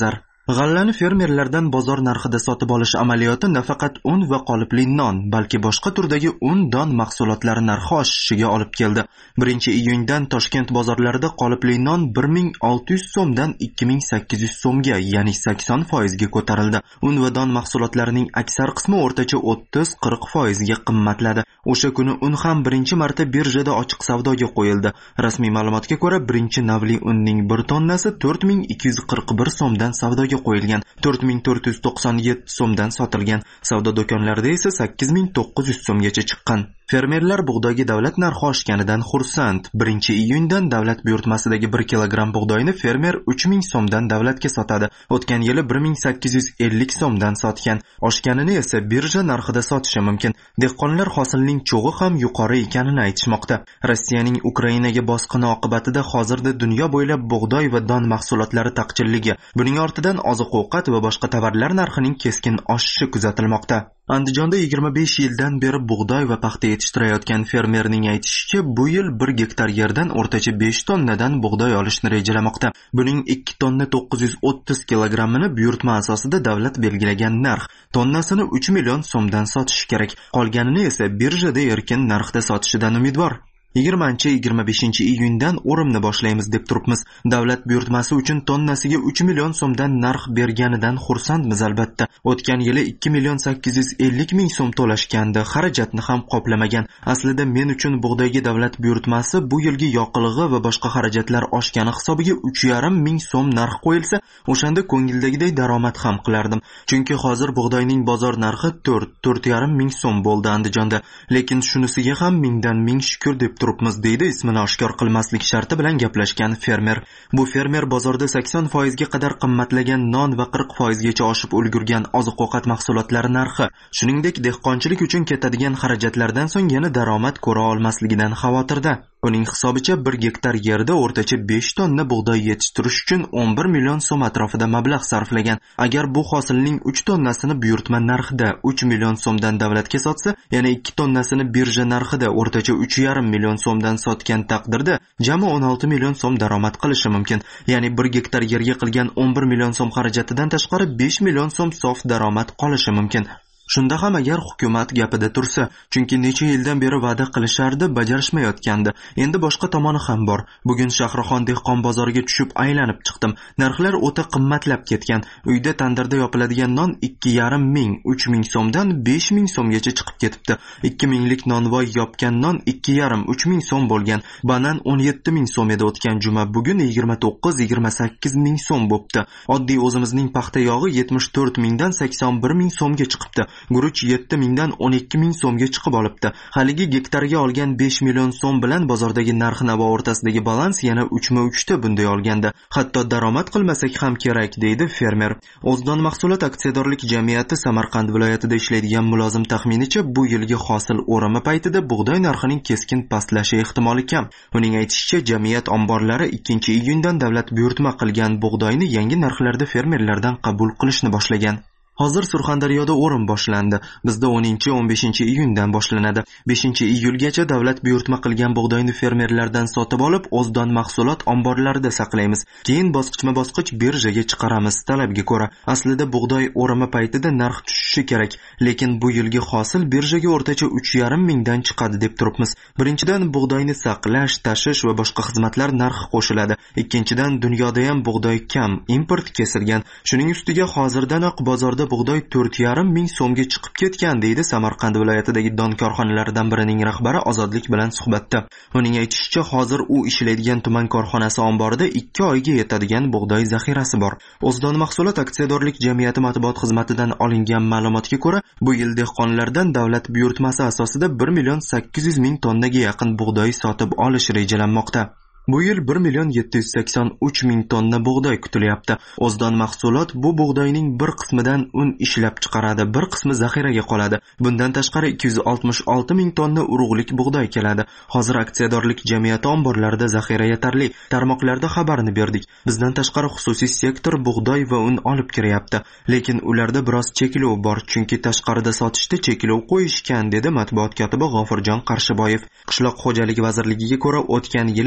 S1: G'allani fermerlardan bozor narxida sotib olish amaliyoti nafaqat un va qolipli non, balki boshqa turdagi un, don mahsulotlari narxi oshishiga olib keldi. birinchi iyundan Toshkent bozorlarida qolipli non bir ming olti yuz so'mdan ikki ming sakkiz yuz so'mga, ya'ni sakson foizga ko'tarildi. Un va don mahsulotlarining aksar qismi o'rtacha o'ttiz qirq foizga qimmatladi. O'sha kuni un ham birinchi marta birjada ochiq savdoga qo'yildi. Rasmiy ma'lumotga ko'ra, birinchi navli unning bir tonnasi to'rt ming ikki yuz qirq bir so'mdan savdoga qo'yilgan, to'rt ming to'rt yuz to'qson yetti so'mdan sotilgan. Savdo do'konlarida esa sakkiz ming to'qqiz yuz so'mgacha chiqqan. Fermerlar bug'doyga davlat narxi oshganidan xursand. birinchi iyundan davlat buyurtmasidagi bir kilogramm bug'doyni fermer uch ming so'mdan davlatga sotadi. O'tgan yili bir ming sakkiz yuz ellik so'mdan sotgan. Oshganini esa birja narxida sotishi mumkin. Dehqonlar hosilning cho'g'i ham yuqori ekanini aytishmoqda. Rossiyaning Ukrainaga bosqini oqibatida hozirda dunyo bo'ylab bug'doy va don mahsulotlari taqchilligi, buning ortidan oziq-ovqat va boshqa tovarlar narxining keskin oshishi kuzatilmoqda. Andijonda yigirma besh yildan beri bug'doy va paxta yetishtirayotgan fermerning aytishicha, bu yil bir gektar yerdan o'rtacha besh tonnadan bug'doy olishni rejalamoqda. Buning ikki tonna to'qqiz yuz o'ttiz kilogrammini buyurtma asosida davlat belgilagan narx, tonnasini uch million so'mdan sotish kerak. Qolganini esa birjada erkin narxda sotishidan umidvor. yigirmanchi yigirma beshinchi iyundan o'rimni boshlaymiz deb turibmiz. Davlat buyurtmasi uchun tonnasiga uch million so'mdan narx berganidan xursandmiz albatta. O'tgan yili ikki million sakkiz yuz ellik ming so'm to'lashgandi, xarajatni ham qoplamagan. Aslida men uchun bug'doyga davlat buyurtmasi bu yilgi yoqilg'i va boshqa xarajatlar oshgani hisobiga uch yarim ming so'm narx qo'yilsa, o'shanda ko'ngildagiday daromad ham qilardim. Chunki hozir bug'doyning bozor narxi to'rt to'rt yarim ming so'm bo'ldi Andijonda. Lekin shunisiga ham mingdan ming shukr deb turibmiz, deydi ismini oshkor qilmaslik sharti bilan gaplashgan fermer. Bu fermer bozorda sakson foizga qadar qimmatlagan non va qirq foizgacha oshib ulgurgan oziq-ovqat mahsulotlari narxi, shuningdek dehqonchilik uchun ketadigan xarajatlardan so'ng yana daromad ko'ra olmasligidan xavotirda. Uning hisobicha bir gektar yerda o'rtacha besh tonna bug'doy yetishtirish uchun o'n bir million so'm atrofida mablag' sarflagan. Agar bu hosilning uch tonnasini buyurtma narxida uch million so'mdan davlatga sotsa, yana ikki tonnasini birja narxida o'rtacha uch yarim million so'mdan sotgan taqdirda jami o'n olti million so'm daromad qilishi mumkin. Ya'ni bir gektar yerga qilgan o'n bir million so'm xarajatidan tashqari besh million so'm sof daromad qolishi mumkin. Shunda ham agar hukumat gapida tursa, chunki necha yildan beri va'da qilishardi, bajarishmayotgandi. Endi boshqa tomoni ham bor. Bugun Shahrixon dehqon bozoriga tushib aylanib chiqdim. Narxlar o'ta qimmatlab ketgan. Uyda tandirda yopiladigan non ikki yarim ming, uch ming so'mdan besh ming so'mgacha chiqib ketibdi. ikki minglik nonvoy yopgan non ikki yarim, uch ming so'm bo'lgan. Banan o'n yetti ming so'm edi o'tgan juma, bugun yigirma to'qqiz yigirma sakkiz ming so'm bo'pti. Oddiy o'zimizning paxta yog'i yetmish to'rt mingdan sakson bir ming so'mga chiqibdi. Guruch yetti mingdan o'n ikki ming so'mga chiqib olibdi. Haligi gektarga olgan besh million so'm bilan bozordagi narx-navo o'rtasidagi balans yana uchma uchta bunday olganda. Hatto daromad qilmasak ham kerak, deydi fermer. O'zdon mahsulot aksiyadorlik jamiyati Samarqand viloyatida ishlaydigan mulozim taxminicha, bu yilgi hosil o'rimi paytida bug'doy narxining keskin pastlashi ehtimoli kam. Uning aytishicha, jamiyat omborlari ikkinchi iyundan davlat buyurtma qilgan bug'doyni yangi narxlarda fermerlardan qabul qilishni boshlagan. Hozir Surxondaryoda o'rim boshlandi. Bizda o'ninchi o'n beshinchi iyundan boshlanadi. beshinchi iyulgacha davlat buyurtma qilgan bug'doyni fermerlardan sotib olib, O'zdon mahsulot omborlarida saqlaymiz. Keyin bosqichma-bosqich birjaga chiqaramiz talabga ko'ra. Aslida bug'doy o'rimi paytida narx tushishi kerak, lekin bu yilgi hosil birjaga o'rtacha uch yarim mingdan chiqadi deb turibmiz. Birinchidan bug'doyni saqlash, tashish va boshqa xizmatlar narxi qo'shiladi. Ikkinchidan dunyoda ham bug'doy kam, import kesilgan. Shuning ustiga hozirdanoq bozorda bug'doy to'rt yarim ming so'mga chiqib ketgan, deydi Samarqand viloyatidagi don korxonalaridan birining rahbari Ozodlik bilan suhbatda. Uning aytishicha, hozir u ishlaydigan tuman korxonasi omborida ikki oyga yetadigan bug'doy zaxirasi bor. O'zdon mahsulot aksiyadorlik jamiyati matbuot xizmatidan olingan ma'lumotga ko'ra, bu yil dehqonlardan davlat buyurtmasi asosida bir million sakkiz yuz ming tonnaga yaqin bug'doy sotib olish rejalanmoqda. Bu yil bir million yetti yuz sakson uch ming tonna bug'doy kutilyapti. O'zdon mahsulot bu bug'doyning bir qismidan un ishlab chiqaradi, bir qismi zaxiraga qoladi. Bundan tashqari ikki yuz oltmish olti ming tonna urug'lik bug'doy keladi. Hozir aksiyadorlik jamiyati omborlarida zaxira yetarli. Tarmoqlarda xabarni berdik. Bizdan tashqari xususiy sektor bug'doy va un olib kiryapti. Lekin ularda biroz cheklov bor, chunki tashqarida sotishda cheklov qo'yishgan, dedi matbuot kotibi G'ofurjon Qarshiboyev. Qishloq xo'jaligi vazirligiga ko'ra, o'tgan yili ikki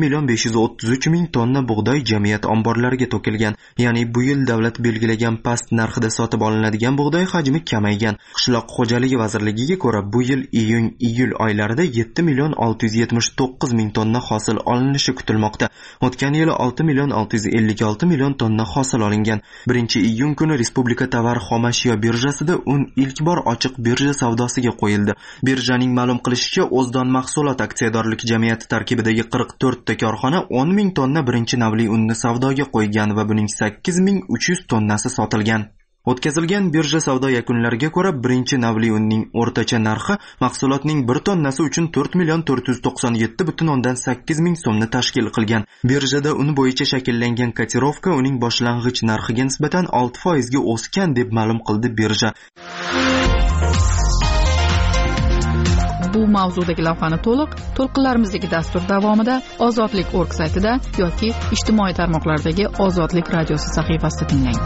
S1: million besh yuz o'ttiz uch ming tonna bug'doy jamiyat omborlariga to'kilgan. Ya'ni bu yil davlat belgilagan past narxida sotib olinadigan bug'doy hajmi kamaygan. Qishloq xo'jaligi vazirligiga ko'ra, bu yil iyun-iyul oylarida yetti million olti yuz yetmish to'qqiz ming tonna hosil olinishi kutilmoqda. O'tgan yili olti million olti yuz ellik olti million tonna hosil olingan. birinchi iyun kuni Respublika tovar xomashyo birjasida un ilk bor ochiq birja savdosiga qo'yildi. Birjaning ma'lum qilishicha, O'zdon mahsulot aksiyadorlik jamiyati tarkibidagi qirq to'rt ta korxona o'n ming tonna birinchi navli unni savdoga qo'ygan va buning sakkiz ming uch yuz tonnasi sotilgan. O'tkazilgan birja savdo yakunlariga ko'ra, birinchi navli unning o'rtacha narxi mahsulotning bir tonnasi uchun to'rt million to'rt yuz to'qson yetti butun o'ndan sakkiz ming so'mni tashkil qilgan. Birjada un bo'yicha shakllangan kotirovka uning boshlang'ich narxiga nisbatan olti foiz ga o'sgan deb ma'lum qildi birja.
S3: Bu mavzudagi lavhani to'liq to'lqinlarimizdagi dastur davomida ozodlik org saytida yoki ijtimoiy tarmoqlardagi Ozodlik radiosi sahifasida tinglang.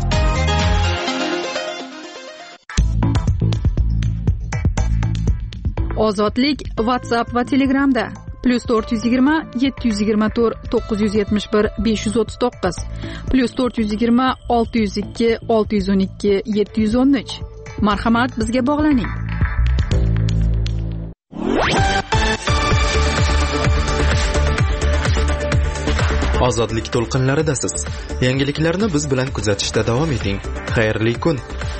S3: Ozodlik WhatsApp va Telegramda plus to'rt yuz yigirma yetti yuz yigirma to'rt to'qqiz yuz yetmish bir besh yuz o'ttiz to'qqiz plus to'rt yuz yigirma olti yuz ikki olti yuz o'n ikki yetti yuz o'n uch. Marhamat, bizga bog'laning.
S1: Ozodlik to'lqinlaridasiz. Yangiliklarni biz bilan kuzatishda davom eting. Xayrli kun.